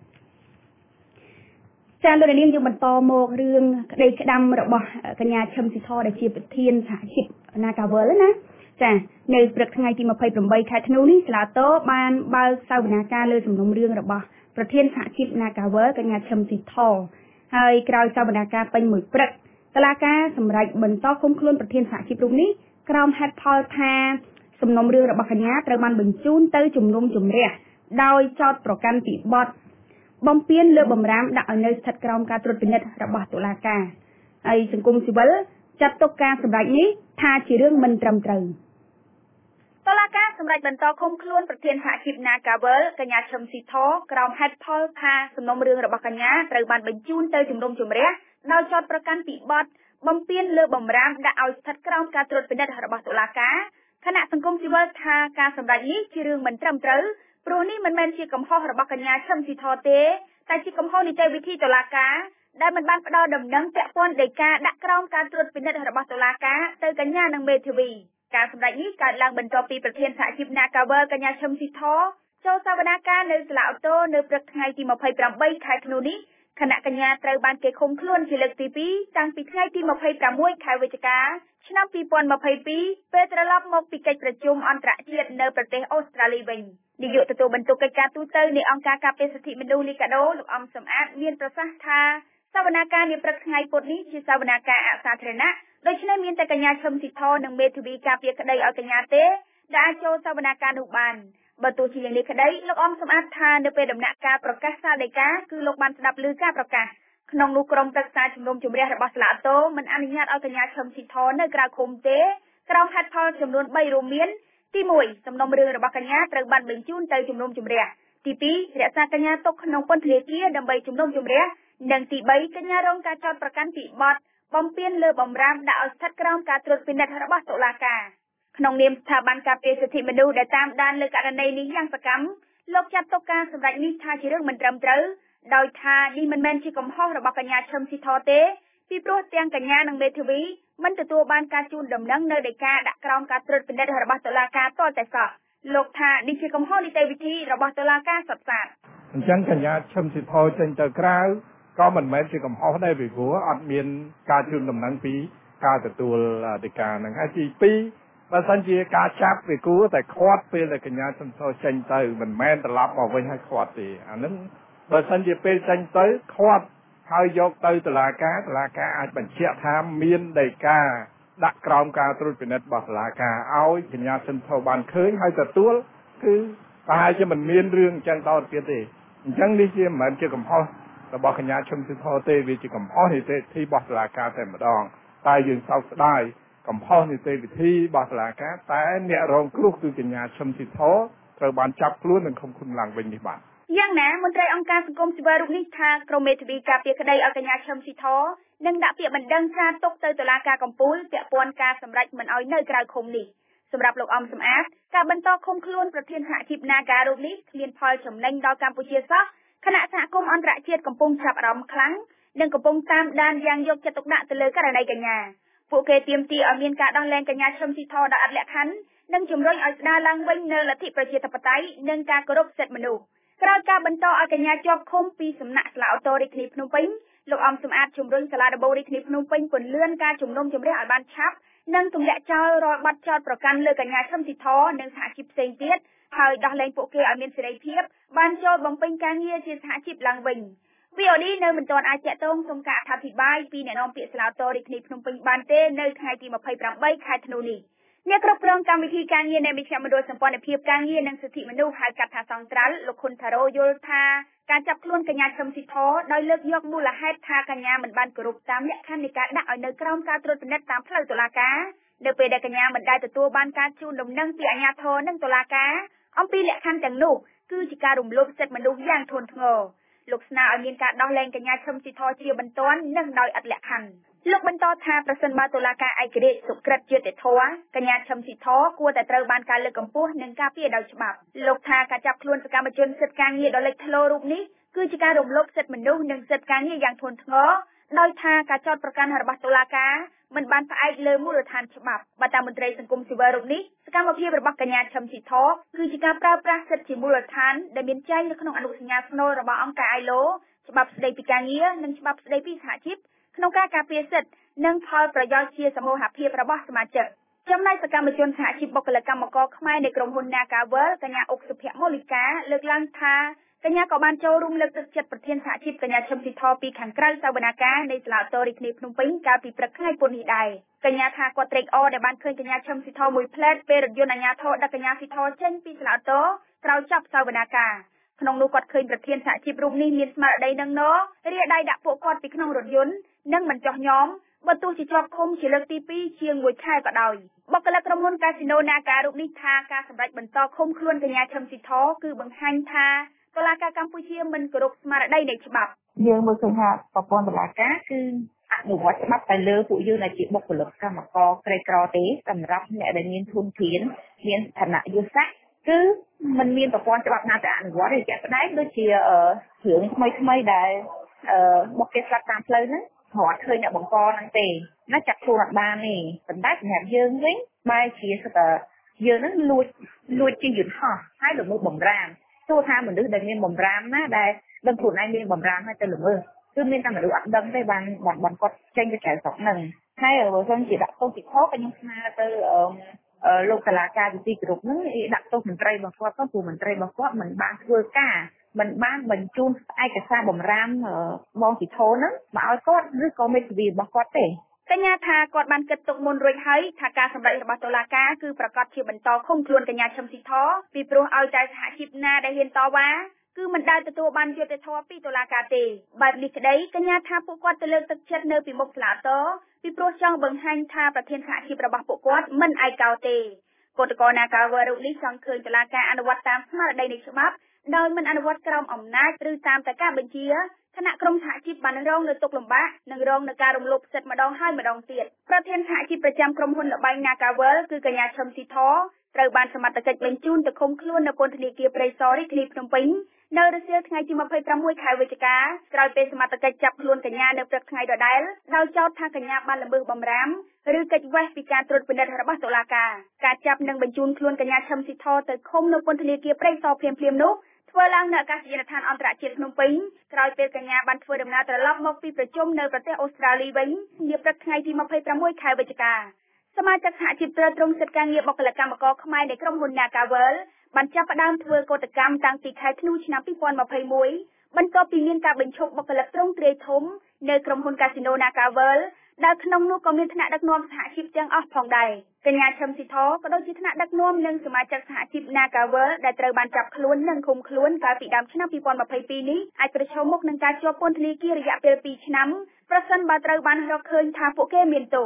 ចាលោកនាងយើងបន្តមករឿងក្តីក្តាំរបស់កញ្ញាឈឹមស៊ីធដែលជាប្រធានសហជីព Nagawal ណាចានៅព្រឹកថ្ងៃទីម្ភៃប្រាំបីខែធ្នូនេះសាលាតោបានបើកសវនាការលើសំណុំរឿងរបស់ប្រធានសហជីព Nagawal កញ្ញាឈឹមស៊ីធហើយក្រោយសវនាការពេញមួយព្រឹកតុលាការសម្រេចបន្តឃុំខ្លួនប្រធានសហជីពរូបនេះក្រោមហេតុផលថាសំណុំរឿងរបស់កញ្ញាត្រូវបានបញ្ជូនទៅជំនុំជម្រះដោយចោទប្រកាន់ពីបទបំពានលើបម្រាមដាក់ឲ្យនៅស្ថិតក្រោមការត្រួតពិនិត្យរបស់តុលាការហើយសង្គមស៊ីវិលចាត់ទុកការសម្រេចនេះថាជារឿងមិនត្រឹមត្រូវតឡាការសម្រាប់បន្តឃុំខ្លួនប្រធានសហជីព Nagavel កញ្ញាឈឹមស៊ីធក្រោមហេតុផលថាសំណុំរឿងរបស់កញ្ញាត្រូវបានបញ្ជូនទៅជំនុំជម្រះដោយចោទប្រកាន់ពីបទបំពានលើបំរាមដាក់ឲ្យស្ថិតក្រោមការត្រួតពិនិត្យរបស់តុលាការគណៈសង្គមស៊ីវិលថាការសម្រេចនេះជារឿងមិនត្រឹមត្រូវព្រោះនេះមិនមែនជាកំហុសរបស់កញ្ញាឈឹមស៊ីធទេតែជាកំហុសនីតិវិធីតុលាការដែលមិនបានផ្ដល់ដំណឹងពាក់ព័ន្ធដោយការដាក់ក្រោមការត្រួតពិនិត្យរបស់តុលាការទៅកញ្ញានិងមេធាវីការសម្ដែងនេះកើតឡើងបន្ទាប់ពីប្រធានសហជីព Nagavel កញ្ញាឈឹមស៊ីធចូលសវនាការនៅសាលាអូតូនៅព្រឹកថ្ងៃទីម្ភៃប្រាំបីខែធ្នូនេះខណៈកញ្ញាត្រូវបានគេឃុំខ្លួនជាលើកទីពីរតាំងពីថ្ងៃទីម្ភៃប្រាំមួយខែវិច្ឆិកាឆ្នាំពីរពាន់ម្ភៃពីរពេលត្រឡប់មកពីកិច្ចប្រជុំអន្តរជាតិនៅប្រទេសអូស្ត្រាលីវិញនាយកទទួលបន្ទុកកិច្ចការទូតនៃអង្គការការពារសិទ្ធិមនុស្សលីកាដូលោកអំសំអាតមានប្រសាសន៍ថាសវនាការនាព្រឹកថ្ងៃពុធនេះជាសវនាការអសាធារណៈដូច្នេះមានតែកញ្ញាឈឹមស៊ីធនិងមេធាវីការពារក្តីឲ្យកញ្ញាទេដែលអាចចូលសវនាការនោះបានបើទោះជាយ៉ាងនេះក្តីលោកអំសំអាតថានៅពេលដំណាក់កាលប្រកាសសាលដីកាគឺលោកបានស្ដាប់ឮការប្រកាសក្នុងនោះក្រុមប្រឹក្សាជំនុំជម្រះរបស់សាលាអូតូមិនអនុញ្ញាតឲ្យកញ្ញាឈឹមស៊ីធនៅក្រៅឃុំទេក្រោមហេតុផលចំនួនបីរួមមានទីមួយសំណុំរឿងរបស់កញ្ញាត្រូវបានបញ្ជូនទៅជំនុំជម្រះទីពីររក្សាកញ្ញាទុកក្នុងពន្ធនាគារដើម្បីជំនុំជម្រះនិងទីបីកញ្ញារងការចោទប្រកាន់ពីបទបំពានលើបំរាមដាក់ឲ្យស្ថិតក្រោមការត្រួតពិនិត្យរបស់តុលាការក្នុងនាមស្ថាប័នការពារសិទ្ធិមនុស្សដែលតាមដានលើករណីនេះយ៉ាងសកម្មលោកចាត់ទុកការសម្ដែងនេះថាជារឿងមិនត្រឹមត្រូវដោយថានេះមិនមែនជាកំហុសរបស់កញ្ញាឈឹមស៊ីធទេពីព្រោះទាំងកញ្ញានិងមេធាវីមិនទទួលបានការជូនដំណឹងនៅដីកាដាក់ក្រោមការត្រួតពិនិត្យរបស់តុលាការទាល់តែសោះលោកថានេះជាកំហុសនីតិវិធីរបស់តុលាការសុទ្ធសាធអញ្ចឹងកញ្ញាឈឹមស៊ីធចេញទៅក្រៅក៏មិនមែនជាកំហុសដែរពីព្រោះអត់មានការជូនដំណឹងពីការទទួលដីកាហ្នឹងហើយទីពីរបើសិនជាការចាប់វាគួរតែខាត់ពេលដែលកញ្ញាឈឹមស៊ីធចេញទៅមិនមែនត្រឡប់មកវិញហើយខាត់ទេអាហ្នឹងបើសិនជាពេលចេញទៅខាត់ហើយយកទៅតុលាការតុលាការអាចបញ្ជាក់ថាមានដីកាដាក់ក្រោមការត្រួតពិនិត្យរបស់តុលាការឲ្យកញ្ញាឈឹមស៊ីធបានឃើញហើយទទួលគឺប្រហែលជាមិនមានរឿងអញ្ចឹងតទៅទៀតទេអញ្ចឹងនេះជាមិនមែនជាកំហុសរបស់កញ្ញាឈឹមស៊ីធទេវាជាកំហុសនីតិវិធីរបស់តុលាការតែម្ដងតែយើងសោកស្ដាយកំហុសនីតិវិធីរបស់តុលាការតែអ្នករងគ្រោះគឺកញ្ញាឈឹមស៊ីធត្រូវបានចាប់ខ្លួននិងឃុំខ្លួនឡើងវិញនេះបាទយ៉ាងណាមន្ត្រីអង្គការសង្គមស៊ីវិលរូបនេះថាក្រមមេធាវីការពារក្តីឲ្យកញ្ញាឈឹមស៊ីធនឹងដាក់ពាក្យបណ្ដឹងសារទុកទៅតុលាការកំពូលពាក់ព័ន្ធការសម្រេចមិនឲ្យនៅក្រៅឃុំនេះសម្រាប់លោកអំសំអាតការបន្តឃុំខ្លួនប្រធានសហជីព Naga រូបនេះគ្មានផលចំណេញដល់កម្ពុជាសោះគណៈសហគមន៍អន្តរជាតិកំពុងចាប់អារម្មណ៍ខ្លាំងនិងកំពុងតាមដានយ៉ាងយកចិត្តទុកដាក់ទៅលើករណីកញ្ញាពួកគេទាមទារឲ្យមានការដោះលែងកញ្ញាឈឹមស៊ីធដោយអត់លក្ខខណ្ឌនិងជំរុញឲ្យស្ដារឡើងវិញនូវលទ្ធិប្រជាធិបតេយ្យនិងការគោរពសិទ្ធិមនុស្សក្រោយការបន្តឲ្យកញ្ញាជាប់ឃុំពីសំណាក់សាលាអូតូរាជធានីភ្នំពេញលោកអំសំអាតជំរុញសាលាដំបូងរាជធានីភ្នំពេញពន្លឿនការជំនុំជម្រះឲ្យបានឆាប់និងទម្លាក់ចោលរាល់បទចោទប្រកាន់លើកញ្ញាឈឹមស៊ីធនិងសហជីពផ្សេងទៀតហើយដោះលែងពួកគេឲ្យមានសេរីភាពបានចូលបំពេញការងារជាសហជីពឡើងវិញ វី អូ ឌី នៅមិនទាន់អាចតាក់ទងសុំការអធិប្បាយពីអ្នកនាំពាក្យសាលាអូតូរាជធានីភ្នំពេញបានទេនៅថ្ងៃទីម្ភៃប្រាំបីខែធ្នូនេះអ្នកគ្រប់គ្រងកម្មវិធីការងារនៃមជ្ឈមណ្ឌលសម្ព័ន្ធភាពការងារនិងសិទ្ធិមនុស្សហៅកាត់ថាសង្ត្រាល់លោកខុនថារ៉ូយល់ថាការចាប់ខ្លួនកញ្ញាឈឹមស៊ីធដោយលើកយកមូលហេតុថាកញ្ញាមិនបានគោរពតាមលក្ខខណ្ឌនៃការដាក់ឲ្យនៅក្រោមការត្រួតពិនិត្យតាមផ្លូវតុលាការនៅពេលដែលកញ្ញាមិនដែលទទួលបានការជូនដំណឹងពីអាជ្ញាធរនិងតុលាការអំពីលក្ខខណ្ឌទាំងនោះគឺជាការរំលោភសិទ្ធិមនុស្សយ៉ាងធ្ងន់ធ្ងរលោកស្នើឲ្យមានការដោះលែងកញ្ញាឈឹមស៊ីធជាបន្ទាន់និងដោយឥតលក្ខខណ្ឌលោកបន្តថាប្រសិនបើតុលាការឯករាជ្យសុក្រិតយុត្តិធម៌កញ្ញាឈឹមស៊ីធគួរតែត្រូវបានការលើកកម្ពស់និងការពារដោយច្បាប់លោកថាការចាប់ខ្លួនសកម្មជនសិទ្ធិការងារដ៏លេចធ្លោរូបនេះគឺជាការរំលោភសិទ្ធិមនុស្សនិងសិទ្ធិការងារយ៉ាងធ្ងន់ធ្ងរដោយថាការចោទប្រកាន់របស់តុលាការមិនបានផ្អែកលើមូលដ្ឋានច្បាប់បើតាមមន្ត្រីសង្គមស៊ីវិលរូបនេះសកម្មភាពរបស់កញ្ញាឈឹមស៊ីធគឺជាការប្រើប្រាស់សិទ្ធិជាមូលដ្ឋានដែលមានចែងនៅក្នុងអនុសញ្ញាស្នូលរបស់អង្គការ អាយ แอล โอ ច្បាប់ស្តីពីការងារនិងច្បាប់ស្តីពីសហជីពក្នុងការការពារសិទ្ធិនិងផលប្រយោជន៍ជាសមូហភាពរបស់សមាជិកចំណែកសកម្មជនសហជីពបុគ្គលិកកម្មករខ្មែរនៃក្រុមហ៊ុន Nagavel កញ្ញាអុកសុភមូលីកាលើកឡើងថាកញ្ញាក៏បានចូលរួមលើកទឹកចិត្តប្រធានសហជីពកញ្ញាឈឹមស៊ីធពីខាងក្រៅសវនាការនៃសាលាអូតូរាជធានីភ្នំពេញកាលពីព្រឹកថ្ងៃពុធនេះដែរកញ្ញាថាគាត់ត្រេកអរដែលបានឃើញកញ្ញាឈឹមស៊ីធមួយផ្លែតពេលរថយន្តអាជ្ញាធរដឹកកញ្ញាស៊ីធចេញពីសាលាអូតូក្រោយចប់សវនាការក្នុងនោះគាត់ឃើញប្រធានសហជីពរូបនេះមានស្មារតីនឹងណរាយដៃដាក់ពួកគាត់ពីក្នុងរថយន្តនិងមិនចោះញោមបើទោះជាជាប់ឃុំជាលើកទីពីរជាងមួយខែក៏ដោយបុគ្គលិកក្រុមហ៊ុនកាស៊ីណូ Naga រូបនេះថាការសម្រេចបន្តឃុំខ្លួនកញ្ញាឈឹមស៊ីធគឺបង្ហាញថាតុលាការកម្ពុជាមិនគោរពស្មារតីនៃច្បាប់យើងមើលឃើញថាប្រព័ន្ធតុលាការគឺអនុវត្តច្បាប់ទៅលើពួកយើងដែលជាបុគ្គលិកកម្មករក្រីក្រទេសម្រាប់អ្នកដែលមានធនធានមានឋានៈយសស័ក្តិគឺมันមានប្រព័ន្ធច្បាប់ណាទៅអនុវត្តទេជាក់ស្ដែងដូចជារឿងថ្មីថ្មីដែលបុគ្គលិកស្លាប់តាមផ្លូវហ្នឹងរត់ឃើញអ្នកបង្កហ្នឹងទេណាចាប់ខ្លួនអត់បានទេប៉ុន្តែសម្រាប់យើងវិញបែរជាស្ទើរយើងហ្នឹងលួចលួចជាយន្តហោះហើយល្មើសបំរាមទោះថាមនុស្សដែលមានបំរាមណាដែលដឹងខ្លួនឯងមានបំរាមហើយទៅល្មើសគឺមានតែមនុស្សអត់ដឹងទេបានបានបានគាត់ចេញទៅក្រៅស្រុកហ្នឹងហើយបើមិនជាដាក់ទោសពីខុសក៏ខ្ញុំស្នើទៅលោកតុលាការទីក្រុងហ្នឹងដាក់ទោសមន្ត្រីរបស់គាត់ទៅព្រោះមន្ត្រីរបស់គាត់មិនបានធ្វើការមិនបានបញ្ជូនឯកសារបំរាមបងស៊ីធូហ្នឹងមកឲ្យគាត់ឬក៏មេធាវីរបស់គាត់ទេកញ្ញាថាគាត់បានគិតទុកមុនរួចហើយថាការសម្ដែងរបស់តុលាការគឺប្រកាសជាបន្តឃុំខ្លួនកញ្ញាឈឹមស៊ីធពីព្រោះឲ្យតែសហជីពណាដែលហ៊ានតវ៉ាគឺមិនដែលទទួលបានយុត្តិធម៌ពីតុលាការទេបែបនេះក្តីកញ្ញាថាពួកគាត់ទៅលើកទឹកចិត្តនៅពីមុខសាលាតពីព្រោះចង់បង្ហាញថាប្រធានសហជីពរបស់ពួកគាត់មិនឯកោទេគឧតកោ Naga រូបនេះចង់ឃើញតុលាការអនុវត្តតាមស្មារតីនៃច្បាប់ដោយមិនអនុវត្តក្រោមអំណាចឬតាមតែការបញ្ជាគណៈក្រុមសហជីពបានរងនៅទុក្ខលំបាកនិងរងនៅការរំលោភសិទ្ធិម្ដងហើយម្ដងទៀតប្រធានសហជីពប្រចាំក្រុមហ៊ុនលបែង Naga គឺកញ្ញាឈឹមស៊ីធត្រូវបានសមត្ថកិច្ចបញ្ជូនទៅឃុំខ្លួននៅពន្ធនាគារព្រៃសររាជធានីភ្នំពេញនៅរសៀលថ្ងៃទីម្ភៃប្រាំមួយខែវិច្ឆិកាក្រោយពេលសមត្ថកិច្ចចាប់ខ្លួនកញ្ញានៅព្រឹកថ្ងៃដដែលដោយចោទថាកញ្ញាបានល្មើសបំរាមឬកិច្ចវេះពីការត្រួតពិនិត្យរបស់តុលាការការចាប់និងបញ្ជូនខ្លួនកញ្ញាឈឹមស៊ីធទៅឃុំនៅពន្ធនាគារព្រៃសរភ្លាមៗនោះធ្វើឡើងនៅអាកាសយានដ្ឋានអន្តរជាតិភ្នំពេញក្រោយពេលកញ្ញាបានធ្វើដំណើរត្រឡប់មកពីប្រជុំនៅប្រទេសអូស្ត្រាលីវិញនាព្រឹកថ្ងៃទីម្ភៃប្រាំមួយខែវិច្ឆិកាសមាជិកសហជីពត្រួតត្រងសិទ្ធិការងារបុគ្គលិកកម្មករខ្មែរនៃក្រុមហ៊ុន Naga បានចាប់ផ្ដើមធ្វើកោតកម្មតាំងពីខែធ្នូឆ្នាំពីរពាន់ម្ភៃមួយបន្ទាប់ពីមានការបញ្ឈប់បុគ្គលិកទ្រង់ទ្រាយធំនៅក្រុមហ៊ុនកាស៊ីណូ Naga ដែលក្នុងនោះក៏មានថ្នាក់ដឹកនាំសហជីពទាំងអស់ផងដែរកញ្ញាឈឹមស៊ីធក៏ដូចជាថ្នាក់ដឹកនាំនិងសមាជិកសហជីព Naga ដែលត្រូវបានចាប់ខ្លួននិងឃុំខ្លួនកាលពីដើមឆ្នាំពីរពាន់ម្ភៃពីរនេះអាចប្រឈមមុខនឹងការជាប់ពន្ធនាគាររយៈពេលពីរឆ្នាំប្រសិនបើត្រូវបានរកឃើញថាពួកគេមានទោស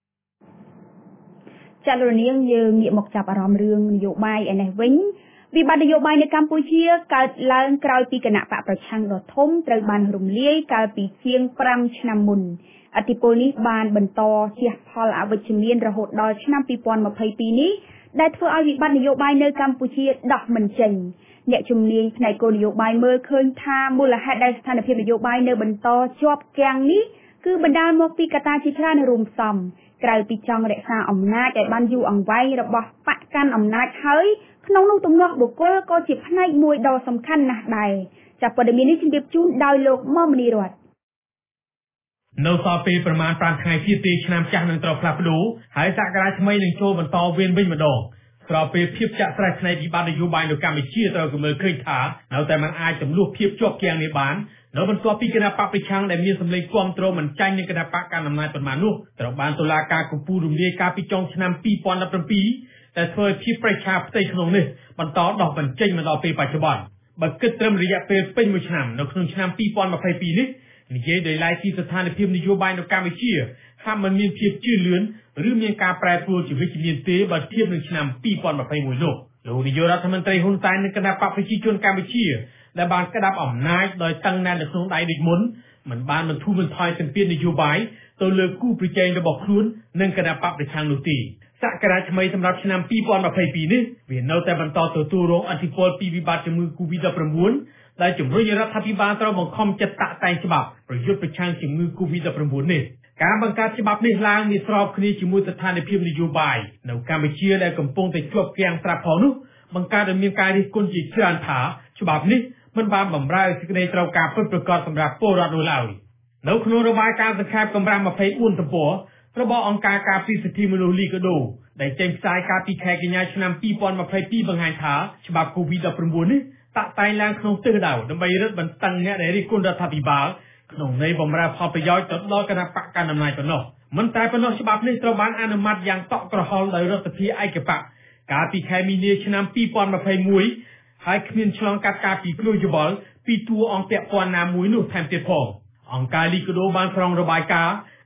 ចាលរនាងយើងងាកមកចាប់អារម្មណ៍រឿងនយោបាយឯនេះវិញវិបត្តិនយោបាយនៅកម្ពុជាកើតឡើងក្រោយពីគណៈបកប្រឆាំងដ៏ធំត្រូវបានរំលាយកាលពីជាងប្រាំឆ្នាំមុនឥទ្ធិពលនេះបានបន្តជះផលអវិជ្ជមានរហូតដល់ឆ្នាំពីរពាន់ម្ភៃពីរនេះដែលធ្វើឲ្យវិបត្តិនយោបាយនៅកម្ពុជាដោះមិនចេញអ្នកជំនាញផ្នែកគោលនយោបាយមើលឃើញថាមូលហេតុដែលស្ថានភាពនយោបាយនៅបន្តជាប់គាំងនេះគឺបណ្ដាលមកពីកត្តាជាច្រើនរួមផ្សំក្រៅពីចង់រក្សាអំណាចឲ្យបានយូរអង្វែងរបស់បកកាន់អំណាចហើយក្នុងនោះទំនាស់បុគ្គលក៏ជាផ្នែកមួយដ៏សំខាន់ណាស់ដែរចាប់ព័ត៌មាននេះជម្រាបជូនដោយលោកមុំមនីរតនៅសល់ពេលប្រមាណប្រាំថ្ងៃទៀតទេឆ្នាំចាស់នឹងត្រូវផ្លាស់ប្ដូរហើយសក្តានុពលថ្មីនឹងចូលបន្តវេនវិញម្ដងស្របពេលភាពចាក់ស្រេះផ្នែកវិបត្តិនយោបាយនៅកម្ពុជាត្រូវមើលឃើញថានៅតែមិនអាចចំនួនភាពជាប់គាំងនេះបាននៅបន្ទាប់ពីគណៈបកប្រឆាំងដែលមានសម្លេងគាំទ្រមិនចាញ់នឹងគណៈបកកណ្ដាលអំណាចប៉ុន្មាននោះត្រូវបានតុលាការកំពូលរំលាយកាលពីចុងឆ្នាំពីរពាន់ដប់ប្រាំពីរតែធ្វើឲ្យភាពប្រឆាំងផ្ទៃក្នុងនេះបន្តដោះបញ្ចេញមកដល់ពេលបច្ចុប្បន្នបើគិតត្រឹមរយៈពេលពេញមួយឆ្នាំនៅក្នុងឆ្នាំពីរពាន់ម្ភៃពីរនេះនិយាយដោយឡែកពីស្ថានភាពនយោបាយនៅកម្ពុជាហាក់មិនមានភាពជឿនលឿនឬមានការប្រែប្រួលជាវិជ្ជមានទេបើធៀបនឹងឆ្នាំពីរពាន់ម្ភៃមួយនោះលោកនាយករដ្ឋមន្ត្រីហ៊ុនសែននិងគណៈបកប្រជាជនកម្ពុជាដែលបានក្តាប់អំណាចដោយតឹងណែននៅក្នុងដៃដូចមុនមិនបានបន្ធូរបន្ថយសម្ពាធនយោបាយទៅលើគូប្រជែងរបស់ខ្លួននិងគណៈបកប្រឆាំងនោះទេសក្តានុពលថ្មីសម្រាប់ឆ្នាំពីរពាន់ម្ភៃពីរនេះវានៅតែបន្តទទួលរងឥទ្ធិពលពីវិបត្តិជំងឺ កូវីដ ដប់ប្រាំបួន ដែលជំរុញរដ្ឋាភិបាលត្រូវបង្ខំចិត្តតាក់តែងច្បាប់ប្រយុទ្ធប្រឆាំងជំងឺ កូវីដ ដប់ប្រាំបួន នេះការបង្កើតច្បាប់នេះឡើងមានស្របគ្នាជាមួយស្ថានភាពនយោបាយនៅកម្ពុជាដែលកំពុងតែជាប់គាំងស្រាប់ផងនោះបង្កើតឲ្យមានការរិះគន់ជាច្រើនថាច្បាប់នេះមិនបានបម្រើសេចក្តីត្រូវការពិតប្រាកដសម្រាប់ពលរដ្ឋនោះឡើយនៅក្នុងរបាយការណ៍សង្ខេបកម្រាស់ម្ភៃបួនទំព័ររបស់អង្គការការពារសិទ្ធិមនុស្សលីកាដូដែលចេញផ្សាយកាលពីខែកញ្ញាឆ្នាំពីរពាន់ម្ភៃពីរបង្ហាញថាច្បាប់ កូវីដ ដប់ប្រាំបួន នេះតាក់តែងឡើងក្នុងទិសដៅដើម្បីរឹតបន្តឹងអ្នកដែលរិះគន់រដ្ឋាភិបាលក្នុងន័យបម្រើផលប្រយោជន៍ទៅដល់គណៈបកកណ្ដាលអំណាចប៉ុណ្ណោះមិនតែប៉ុណ្ណោះច្បាប់នេះត្រូវបានអនុម័តយ៉ាងតក់ក្រហល់ដោយរដ្ឋសភាឯកបកកាលពីខែមីនាឆ្នាំពីរពាន់ម្ភៃមួយហើយគ្មានឆ្លងកាត់ការពិគ្រោះយោបល់ពីតួអង្គពាក់ព័ន្ធណាមួយនោះថែមទៀតផងអង្គការលីកាដូបានប្រងរបាយការណ៍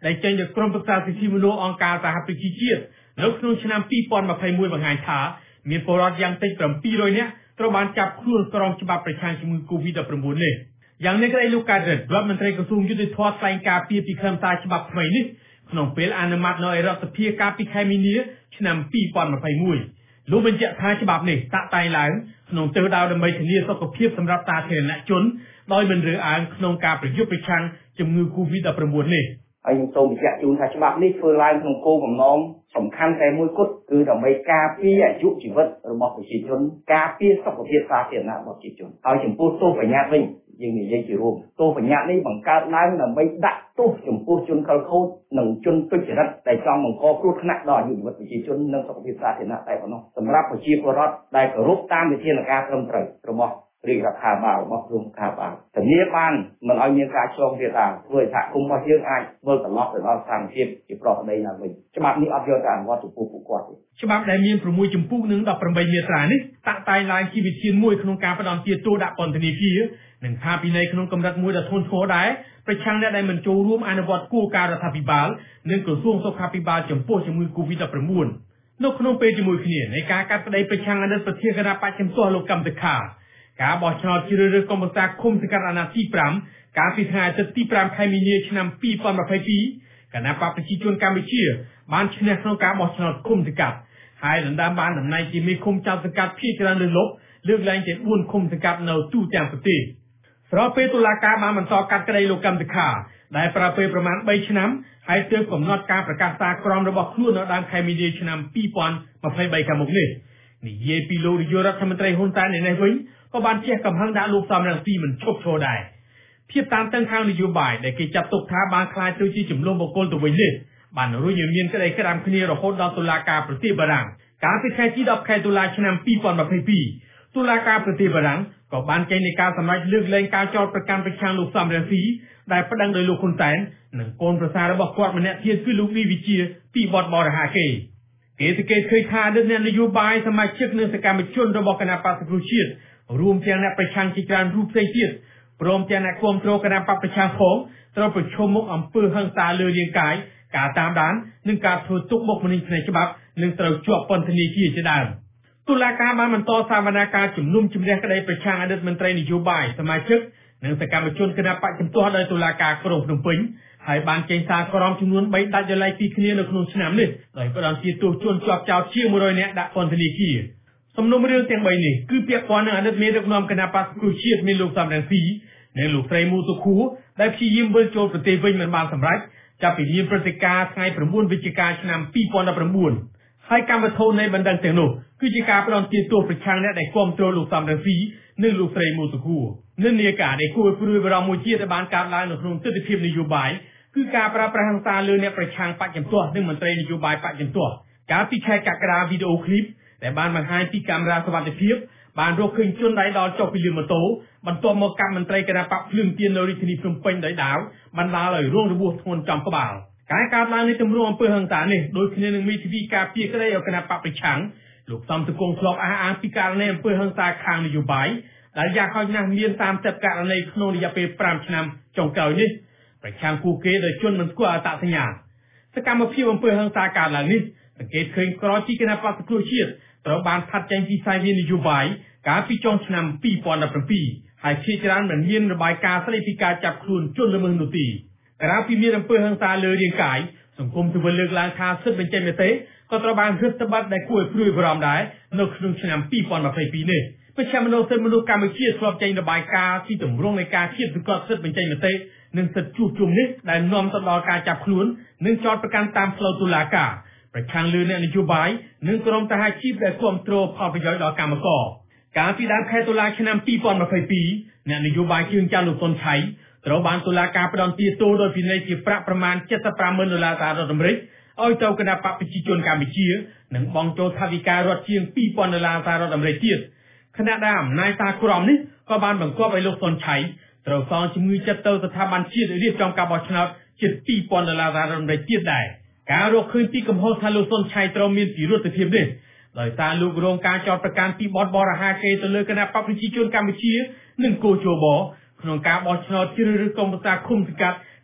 ដែលចេញដោយក្រុមប្រឹក្សាសិទ្ធិមនុស្សអង្គការសហប្រជាជាតិនៅក្នុងឆ្នាំពីរពាន់ម្ភៃមួយបង្ហាញថាមានពលរដ្ឋយ៉ាងតិចbảyរយនាក់ត្រូវបានចាប់ខ្លួនក្រោមច្បាប់ប្រឆាំងជំងឺ កូវីដ ដប់ប្រាំបួន នេះយ៉ាងនេះក្តីលោកកើតរិទ្ធរដ្ឋមន្ត្រីក្រសួងយុតិធម៌ថ្លែងការពីពីខ្លឹមសារច្បាប់ថ្មីនេះក្នុងពេលអនុម័តនៅឯរដ្ឋសភាកាលពីខែមីនាឆ្នាំពីរពាន់ម្ភៃមួយលោកបញ្ជាក់ថាច្បាប់នេះតាក់តែងឡើងក្នុងទិសដៅដើម្បីធានាសុខភាពសម្រាប់សាធារណជនដោយមិនរើសអើងក្នុងការប្រយុទ្ធប្រឆាំងជំងឺ កូវីដ ដប់ប្រាំបួន នេះហើយខ្ញុំសូមបញ្ជាក់ជូនថាច្បាប់នេះធ្វើឡើងក្នុងគោលបំណងសំខាន់តែមួយគត់គឺដើម្បីការពារអាយុជីវិតរបស់ប្រជាជនការពារសុខភាពសាធារណៈរបស់ប្រជាជនហើយចំពោះទោសបញ្ញត្តិវិញយើងនិយាយជារួមទោសបញ្ញត្តិនេះបង្កើតឡើងដើម្បីដាក់ទោសចំពោះជនខិលខូចនិងជនទុច្ចរិតដែលចង់បង្កគ្រោះថ្នាក់ដល់អាយុជីវិតប្រជាជននិងសុខភាពសាធារណៈតែប៉ុណ្ណោះសម្រាប់ប្រជាពលរដ្ឋដែលគោរពតាមវិធានការត្រឹមត្រូវរបស់រាជរដ្ឋាភិបាលរបស់ក្រសួងសុខាភិបាលធានាបានមិនឲ្យមានការឆ្លងរាលដាលធ្វើឲ្យសហគមន៍របស់យើងអាចវិលត្រឡប់ទៅដល់ស្ថានភាពជាប្រក្រតីឡើងវិញច្បាប់នេះអត់យកទៅអនុវត្តចំពោះពួកគាត់ទេច្បាប់ដែលមានប្រាំមួយជំពូកនិងដប់ប្រាំបីមាត្រានេះតាក់តែងឡើងជាវិធានមួយក្នុងការផ្តន្ទាទោសដាក់ពន្ធនាគារនិងថាពិន័យក្នុងកម្រិតមួយដ៏ធ្ងន់ធ្ងរដែរប្រឆាំងអ្នកដែលមិនចូលរួមអនុវត្តគោលការណ៍រដ្ឋាភិបាលនិងក្រសួងសុខាភិបាលចំពោះជំងឺ កូវីដ ដប់ប្រាំបួន នៅក្នុងពេលជាមួយគ្នានៃការកាត់ក្តីប្រឆាំងអតីតប្រធានគណៈបច្ចេកទេសលោកកម្មតខាការបោះឆ្នោតជ្រើសរើសកុម្ពការឃុំសង្កាត់អាណត្តិទីប្រាំកាលពីថ្ងៃអាទិត្យទីប្រាំខែមីនាឆ្នាំពីរពាន់ម្ភៃពីរគណៈបកប្រជាជនកម្ពុជាបានឈ្នះក្នុងការបោះឆ្នោតឃុំសង្កាត់ហើយដណ្ដើមបានតំណែងជាមេឃុំចៅសង្កាត់ភាគច្រើនលើសលប់លើកឡើងជាបួនឃុំសង្កាត់នៅទូទាំងប្រទេសស្របពេលតុលាការបានបន្តកាត់ក្តីលោកកម្មតខាដែលប្រើពេលប្រមាណបីឆ្នាំហើយទើបកំណត់ការប្រកាសសារក្រមរបស់ខ្លួននៅដើមខែមីនាឆ្នាំពីរពាន់ម្ភៃបីខាងមុខនេះនិយាយពីលោកនាយករដ្ឋមន្ត្រីហ៊ុនសែននេះវិញក៏បានជះកំហឹងដាក់លោកសំរងស៊ីមិនឈប់ឈរដែរភាពតានតឹងខាងនយោបាយដែលគេចាត់ទុកថាបានខ្លាយទៅជាចំនួនបុគ្គលទៅវិញនេះបានរុញឲ្យមានក្តីក្តាមគ្នារហូតដល់តុលាការប្រទេសបារាំងកាលពីខែទីដប់ខែតុលាឆ្នាំពីរពាន់ម្ភៃពីរតុលាការប្រទេសបារាំងក៏បានចេញនៃការសម្រេចលើកលែងការចោទប្រកាន់ប្រឆាំងលោកសំរងស៊ីដែលប្តឹងដោយលោកហ៊ុនសែននិងកូនប្រសាររបស់គាត់ម្នាក់ទៀតគឺលោកលីវិជាពីបទបរិហាកេគេសង្កេតឃើញថាអតីតអ្នកនយោបាយសមាជិកនិងសកម្មជនរបស់គណៈបក្សសង្គ្រោះជាតិរួមទាំងអ្នកប្រឆាំងជាច្រើនរូបផ្សេងទៀតព្រមទាំងអ្នកគាំទ្រគណៈបកប្រឆាំងផងត្រូវប្រឈមមុខអំពើហិង្សាលើរាងកាយការតាមដាននិងការធ្វើទុកបុកម្នេញផ្នែកច្បាប់និងត្រូវជាប់ពន្ធនាគារជាដើមតុលាការបានបន្តសវនាការជំនុំជម្រះក្តីប្រឆាំងអតីតមន្ត្រីនយោបាយសមាជិកនិងសកម្មជនគណៈបកជំទាស់ដោយតុលាការក្រុងភ្នំពេញហើយបានចេញសារក្រមចំនួនបីដាច់ដោយឡែកពីគ្នានៅក្នុងឆ្នាំនេះដោយផ្តន្ទាទោសជនជាប់ចោទជាងមួយរយនាក់ដាក់ពន្ធនាគារសំណុំរឿងទាំងបីនេះគឺពាក់ព័ន្ធនឹងអតីតមេដឹកនាំគណៈបក្សសង្គ្រោះជាតិមានលោកសំរងស៊ីនិងលោកស្រីមូសុខួរដែលព្យាយាមវិលចូលប្រទេសវិញមិនបានសម្រេចចាប់ពីមានព្រឹត្តិការណ៍ថ្ងៃប្រាំបួនវិច្ឆិកាឆ្នាំពីរពាន់ដប់ប្រាំបួនហើយកម្មវិធីនៃបណ្ដឹងទាំងនោះគឺជាការផ្តន្ទាទោសប្រឆាំងអ្នកដែលគាំទ្រលោកសំរងស៊ីនិងលោកស្រីមូសុខួរនិន្នាការដែលគួរឲ្យព្រួយបារម្ភមួយទៀតដែលបានកើតឡើងនៅក្នុងទស្សនវិជ្ជានយោបាយគឺការប្រើប្រាស់ហិង្សាលើអ្នកប្រឆាំងបច្ចេកទេសនិងមន្ត្រីនយោបាយបច្ចេកទេសកាលពីខែកក្កដាវីដេអូឃ្លីបដែលបានបង្ហាញពីកាមេរ៉ាសុវត្ថិភាពបានរកឃើញជនដៃដល់ចុះពីលើម៉ូតូបន្ទាប់មកកាប់មន្ត្រីគណៈបកភ្លើងទៀននៅរាជធានីភ្នំពេញដោយដាវបណ្ដាលឲ្យរងរបួសធ្ងន់ចំក្បាលការកើតឡើងនៃទម្រង់អំពើហិង្សានេះដូចគ្នានឹងមេធាវីការពារក្តីឲ្យគណៈបកប្រឆាំងលោកសំសកុងធ្លាប់អះអាងពីករណីអំពើហិង្សាខាងនយោបាយដែលយ៉ាងហោចណាស់មានសាមសិបករណីក្នុងរយៈពេលប្រាំឆ្នាំចុងក្រោយនេះប្រឆាំងពួកគេដោយជនមិនស្គាល់អត្តសញ្ញាណសកម្មភាពអំពើហិង្សាកើតឡើងនេះសង្កេតឃើញក្រោយពីគណៈបក្សសង្គ្រោះជាតិត្រូវបានផាត់ចេញពីសាយវាននយោបាយកាលពីចុងឆ្នាំពីរពាន់ដប់ប្រាំពីរហើយជាច្រើនមិនមានរបាយការណ៍ស្តីពីការចាប់ខ្លួនជនល្មើសនោះទេក្រៅពីមានអំពើហិង្សាលើរាងកាយសង្គមស៊ីវិលលើកឡើងថាសិទ្ធិបញ្ចេញមតិក៏ត្រូវបានរឹតបន្តឹងដែលគួរឲ្យព្រួយបារម្ភដែរនៅក្នុងឆ្នាំពីរពាន់ម្ភៃពីរនេះមជ្ឈមណ្ឌលសិទ្ធិមនុស្សកម្ពុជាធ្លាប់ចេញរបាយការណ៍ពីទម្រង់នៃការគៀបសង្កត់សិទ្ធិបញ្ចេញមតិនិងសិទ្ធិជួបជុំនេះដែលនាំទៅដល់ការចាប់ខ្លួននិងចោទប្រកាន់តាមផ្លូវតុលាការប្រឆាំងលើអ្នកនយោបាយនិងក្រុមសហជីពដែលគ្រប់គ្រងផលប្រយោជន៍ដល់កម្មករកាលពីដើមខែតុលាឆ្នាំពីរពាន់ម្ភៃពីរអ្នកនយោបាយជើងចាស់លោកសុនឆៃត្រូវបានតុលាការផ្តន្ទាទោសដោយពិន័យជាប្រាក់ប្រមាណเจ็ดสิบห้าหมื่นដុល្លារសហរដ្ឋអាមេរិកឲ្យទៅគណៈបកប្រជាជនកម្ពុជានិងបង់ចូលថវិការដ្ឋជាងពីរពាន់ដុល្លារសហរដ្ឋអាមេរិកទៀតខណៈដែលអំណាចសារក្រមនេះក៏បានបង្គាប់ឲ្យលោកសុនឆៃត្រូវសងជំងឺចិត្តទៅស្ថាប័នជាតិរៀបចំការបោះឆ្នោតជិតពីរពាន់ដុល្លារសហរដ្ឋអាមេរិកទៀតដែរការរកឃើញពីកំហុសថាលោកសុនឆៃត្រូវមានពិរុទ្ធភាពនេះដោយសារលោករងការចោទប្រកាន់ពីបទបរិហាកេរទៅលើគណៈបកប្រជាជនកម្ពុជានិងគូជបក្នុងការបោះឆ្នោតជ្រើសរើសកុម្ពការឃុំសង្កាត់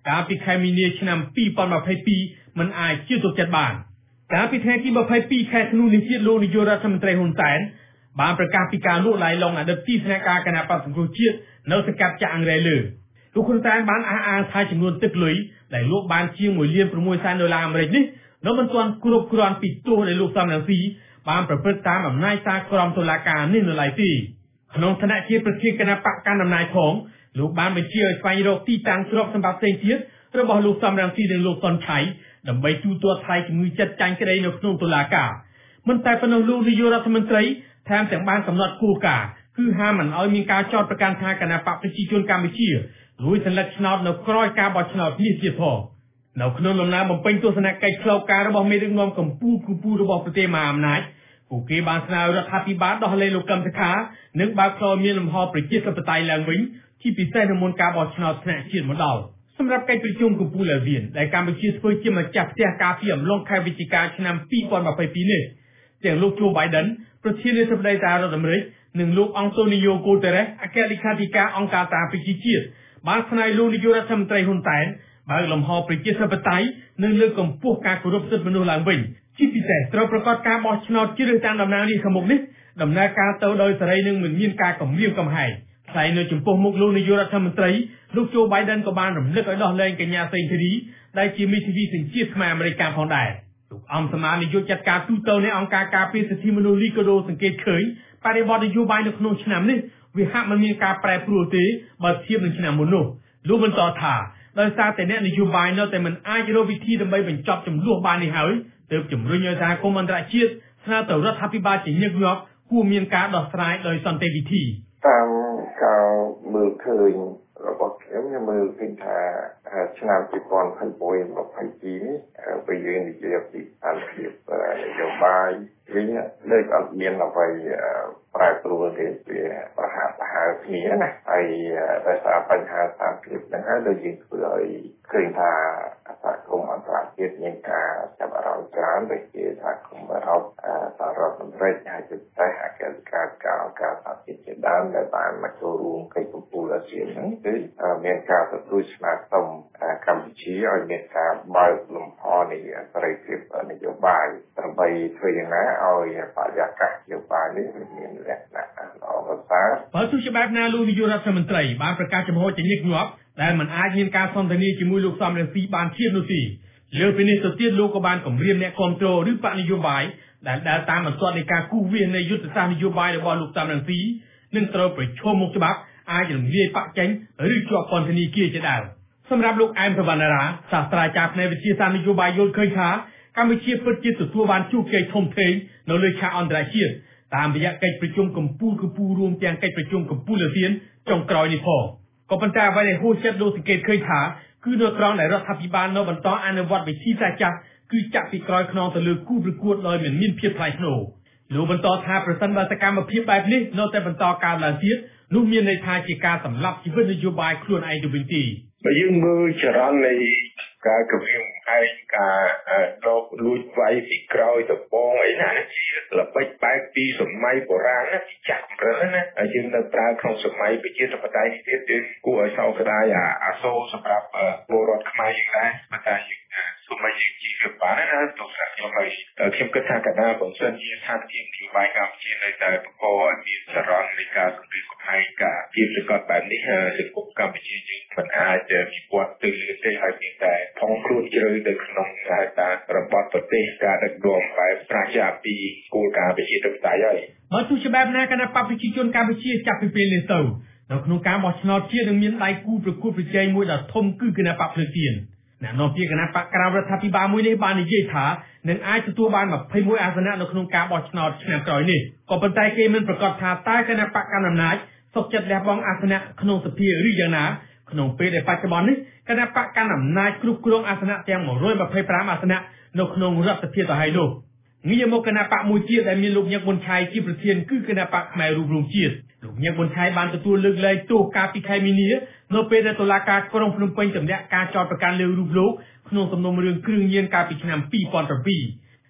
ការពីខែមីនាឆ្នាំពីរពាន់ยี่สิบสองមិនអាចជឿទុកចិត្តបានការពីថ្ងៃទីยี่สิบสองខែធ្នូនេះទៀតលោកនាយករដ្ឋមន្ត្រីហ៊ុនសែនបានប្រកាសពីការលួចឡាយឡុងអតីតទីស្នាក់ការគណៈបក្សសង្គ្រោះជាតិនៅសង្កាត់ចាក់អង្រែលើលោកហ៊ុនសែនបានអះអាងថាចំនួនទឹកលុយដែលលោកបានជាងមួយលានប្រាំសែនដុល្លារអាមេរិកនេះនៅមិនទាន់គ្រប់គ្រាន់ពីទោសដែលលោកសំរងស៊ីបានប្រព្រឹត្តតាមអំណាចសារក្រមតុលាការនេះនៅឡើយទេក្នុងឋានៈជាប្រធានគណៈបកកណ្ដាលអំណាចផងលោកបានបញ្ជាឲ្យស្វែងរកទីតាំងទ្រព្យសម្បត្តិផ្សេងទៀតរបស់លោកសំរងស៊ីនិងលោកសុនឆៃដើម្បីទូទាត់ថ្លៃជំងឺចិត្តចាញ់ក្តីនៅក្នុងតុលាការមិនតែប៉ុណ្ណោះលោកនាយករដ្ឋមន្ត្រីថែមទាំងបានកំណត់គោលការណ៍គឺហាមមិនឲ្យមានការចោទប្រកាន់ថាគណៈបកប្រជាជនកម្ពុជាលួចសន្លឹកឆ្នោតនៅក្រោយការបោះឆ្នោតនេះទៀតផងនៅក្នុងដំណើរបំពេញទស្សនកិច្ចផ្លូវការរបស់មេដឹកនាំកម្ពុជាគូពូរបស់ប្រទេសមហាអំណាចពួកគេបានស្នើរដ្ឋាភិបាលដោះលែងលោកកឹមសុខានិងបើកផ្លូវមានលំហប្រជាធិបតេយ្យឡើងវិញជាពិសេសនៅមុនការបោះឆ្នោតថ្នាក់ជាតិមកដល់សម្រាប់កិច្ចប្រជុំកំពូលអាស៊ានដែលកម្ពុជាធ្វើជាម្ចាស់ផ្ទះការពីអំឡុងខែវិច្ឆិកាឆ្នាំពីរពាន់ยี่สิบสองនេះទាំងលោក Joe Biden ប្រធានាធិបតីសហរដ្ឋអាមេរិកនិងលោក Antonio Guterres អគ្គលេខាធិការអង្គការសហប្រជាជាតិបានស្នើលោកនាយករដ្ឋមន្ត្រីហ៊ុនសែនបើកលំហប្រជាធិបតេយ្យនិងលើកកម្ពស់ការគោរពសិទ្ធិមនុស្សឡើងវិញជាពិសេសត្រូវប្រកាសការបោះឆ្នោតជ្រើសតាំងតំណាងរាស្ត្រខាងមុខនេះដំណើរការទៅដោយសេរីនិងមិនមានការគំរាមកំហែងថ្លែងនៅចំពោះមុខលោកនាយករដ្ឋមន្ត្រីលោក Joe Biden ក៏បានរំលឹកឲ្យដោះលែងកញ្ញាសេងធីរីដែលជាមេធាវីសញ្ជាតិខ្មែរអាមេរិកផងដែរលោកអំសមានាយកចាត់ការទូតនៃអង្គការការពារសិទ្ធិមនុស្សលីកាដូសង្កេតឃើញបរិបទនយោបាយនៅក្នុងឆ្នាំនេះវាហាក់មិនមានការប្រែប្រួលទេបើធៀបនឹងឆ្នាំមុននោះលោកបន្តថាដោយសារតែអ្នកនយោបាយនៅតែមិនអាចរកវិធីដើម្បីបញ្ចប់ចំនួនបាននេះហើយទើបជំរុញឲ្យសហគមន៍អន្តរជាតិស្នើទៅរដ្ឋាភិបាលជាញឹកញាប់គួរមានការដោះស្រាយដោយសន្តិវិធីតាមការមើលឃើញរបស់ខ្ញុំខ្ញុំមើលឃើញថាឆ្នាំពីរពាន់ยี่สิบเอ็ด ยี่สิบสองនេះពេលយើងនិយាយពីអន្តរជាតិនយោបាយវិញលើកអត់មានអ្វីប្រែប្រួលទេវាប្រហាក់ប្រហែលគ្នាណាហើយដោយសារបញ្ហាតាមភាពហ្នឹងហើយដូចយើងធ្វើឲ្យឃើញថាសហគមន៍អន្តរជាតិមានការចាប់អារម្មណ៍ច្រើនដូចជាសហគមន៍អឺរ៉ុបសហរដ្ឋអាមេរិកហើយជាពិសេសអគ្គលេខាធិការអង្គការសហប្រជាជាតិដើមដែលបានមកចូលរួមកិច្ចកំពូលអាស៊ានហ្នឹងគឺមានការទទូចស្នើសុំកម្ពុជាឲ្យមានការបើកលំហនៃសេរីភាពនយោបាយដើម្បីធ្វើយ៉ាងណាឲ្យបរិយាកាសនយោបាយនេះមានលក្ខណៈល្អប្រសើរបើទោះជាបែបណាលោកនាយករដ្ឋមន្ត្រីបានប្រកាសចំហជាញឹកញាប់ដែលមិនអាចមានការសន្ទនាជាមួយលោកសំរងស៊ីបានធៀបនោះទេលើពីនេះទៅទៀតលោកក៏បានគម្រាមអ្នកគាំទ្រឬបកនយោបាយដែលដើរតាមបន្ទាត់នៃការគូសវាសនៃយុទ្ធសាស្ត្រនយោបាយរបស់លោកសំរងស៊ីនឹងត្រូវប្រឈមមុខច្បាប់អាចរំលាយបកចេញឬជាប់ពន្ធនាគារជាដើមសម្រាប់លោកអែមសវណ្ណារាសាស្ត្រាចារ្យផ្នែកវិទ្យាសាស្ត្រនយោបាយយល់ឃើញថាកម្ពុជាពិតជាទទួលបានជោគជ័យធំធេងនៅលើឆាកអន្តរជាតិតាមរយៈកិច្ចប្រជុំកំពូលកំពូលរួមទាំងកិច្ចប្រជុំកំពូលអាស៊ានចុងក្រោយនេះផងក៏ប៉ុន្តែអ្វីដែលហួសចិត្តលោកសង្កេតឃើញថាគឺនៅត្រង់ដែលរដ្ឋាភិបាលនៅបន្តអនុវត្តវិធីសាស្ត្រចាស់គឺចាក់ពីក្រោយខ្នងទៅលើគូប្រកួតដោយមិនមានភាពថ្លៃថ្នូរលោកបន្តថាប្រសិនបើសកម្មភាពបែបនេះនៅតែបន្តកើតឡើងទៀតនោះមានន័យថាជាការសម្លាប់ជីវិតនយោបាយខ្លួនឯងទៅវិញទេបើយើងមើលចរន្តនៃការគម្រាមកំហែងការដកលួចវាយពីក្រោយទៅបងអីណាជាល្បិចបែបពីសម័យបុរាណណាពីចាក់កម្រិលណាហើយយើងនៅប្រើក្នុងសម័យប្រជាធិបតេយ្យនេះទៀតគឺគួរឲ្យសោកស្ដាយអាអាសូរសម្រាប់ពលរដ្ឋខ្មែរយើងដែរប៉ុន្តែយើងសូមឲ្យយើងជីវបានណាទោះខ្ញុំឲ្យខ្ញុំគិតថាកណ្ដាលបើសិនជាស្ថានភាពនយោបាយកម្ពុជានៅតែបង្កឲ្យមានចរន្តនៃការគម្រាមកំហែងការជាប្រកបបែបនេះសង្គមកម្ពុជាយើងមិនអាចវិវត្តទៅលើទេហើយមានតែផងខ្លួនជ្រៅទៅក្នុងការតារបបប្រទេសការដឹកនាំបែបប្រជាពីគោលការណ៍ប្រជាធិបតេយ្យហើយបើទោះជាបែបណាគណៈបព្វជិជនកម្ពុជាចាប់ពីពេលនេះទៅនៅក្នុងការបោះឆ្នោតជាតិនឹងមានដៃគូប្រកួតប្រជែងមួយដ៏ធំគឺគណៈបព្វភ្លើងទៀនអ្នកនាំពាក្យគណៈបកក្រៅរដ្ឋាភិបាលមួយនេះបាននិយាយថានឹងអាចទទួលបានยี่สิบเอ็ดអាសនៈនៅក្នុងការបោះឆ្នោតឆ្នាំក្រោយនេះក៏ប៉ុន្តែគេមិនប្រកាសថាតើគណៈបកកណ្ដាលអំណាចសុខចិត្តលះបង់អាសនៈក្នុងសភាឬយ៉ាងណាក្នុងពេលដែលបច្ចុប្បន្ននេះគណៈបកកណ្ដាលអំណាចគ្រប់គ្រងអាសនៈទាំងmột trăm hai mươi lămអាសនៈនៅក្នុងរដ្ឋសភាទៅហើយនោះងាកមកគណៈបកមួយទៀតដែលមានលោកញឹកប៊ុនឆៃជាប្រធានគឺគណៈបកផ្នែករូបរងជាតិលោកញឹកប៊ុនឆៃបានទទួលលើកលែងទោសកាលពីខែមីនានៅពេលដែលតុលាការក្រុងភ្នំពេញទម្លាក់ការចោទប្រកាន់លើរូបលោកក្នុងសំណុំរឿងគ្រឿងញៀនកាលពីឆ្នាំពីរពាន់bảy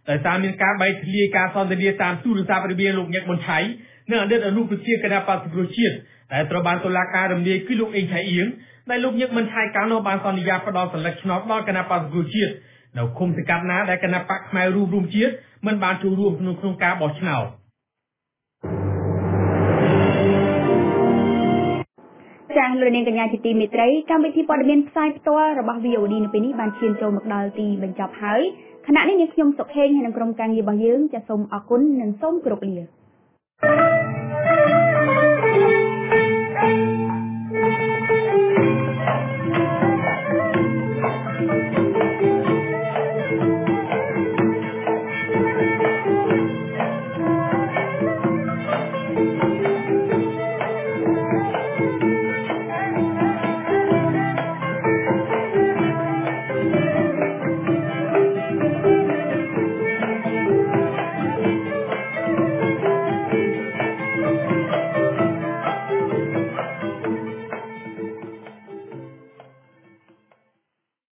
ដោយសារមានការបែកធ្លាយការសន្ទនាតាមទូរស័ព្ទរបៀងលោកញឹកមុនឆៃនិងអតីតអនុប្រធានគណៈបក្សសង្គ្រោះជាតិដែលត្រូវបានតុលាការរំលាយគឺលោកអេងឆៃអៀងដែលលោកញឹកមុនឆៃកាលនោះបានសន្យាផ្ដល់សន្លឹកឆ្នោតដល់គណៈបក្សសង្គ្រោះជាតិនៅឃុំសង្កាត់ណាដែលគណៈបក្សខ្មែររួមរួមជាតិមិនបានចូលរួមក្នុងក្នុងការបោះឆ្នោតចាស់លោកនាងកញ្ញាជាទីមេត្រីកម្មវិធីព័ត៌មានផ្សាយផ្ទាល់របស់ វី អូ ឌី នៅពេលនេះបានឈានចូលមកដល់ទីបញ្ចប់ហើយខណៈនេះនាងខ្ញុំសុខេងហើយនឹងក្រុមការងាររបស់យើងចាសសូមអរគុណនិងសូមគោរពលា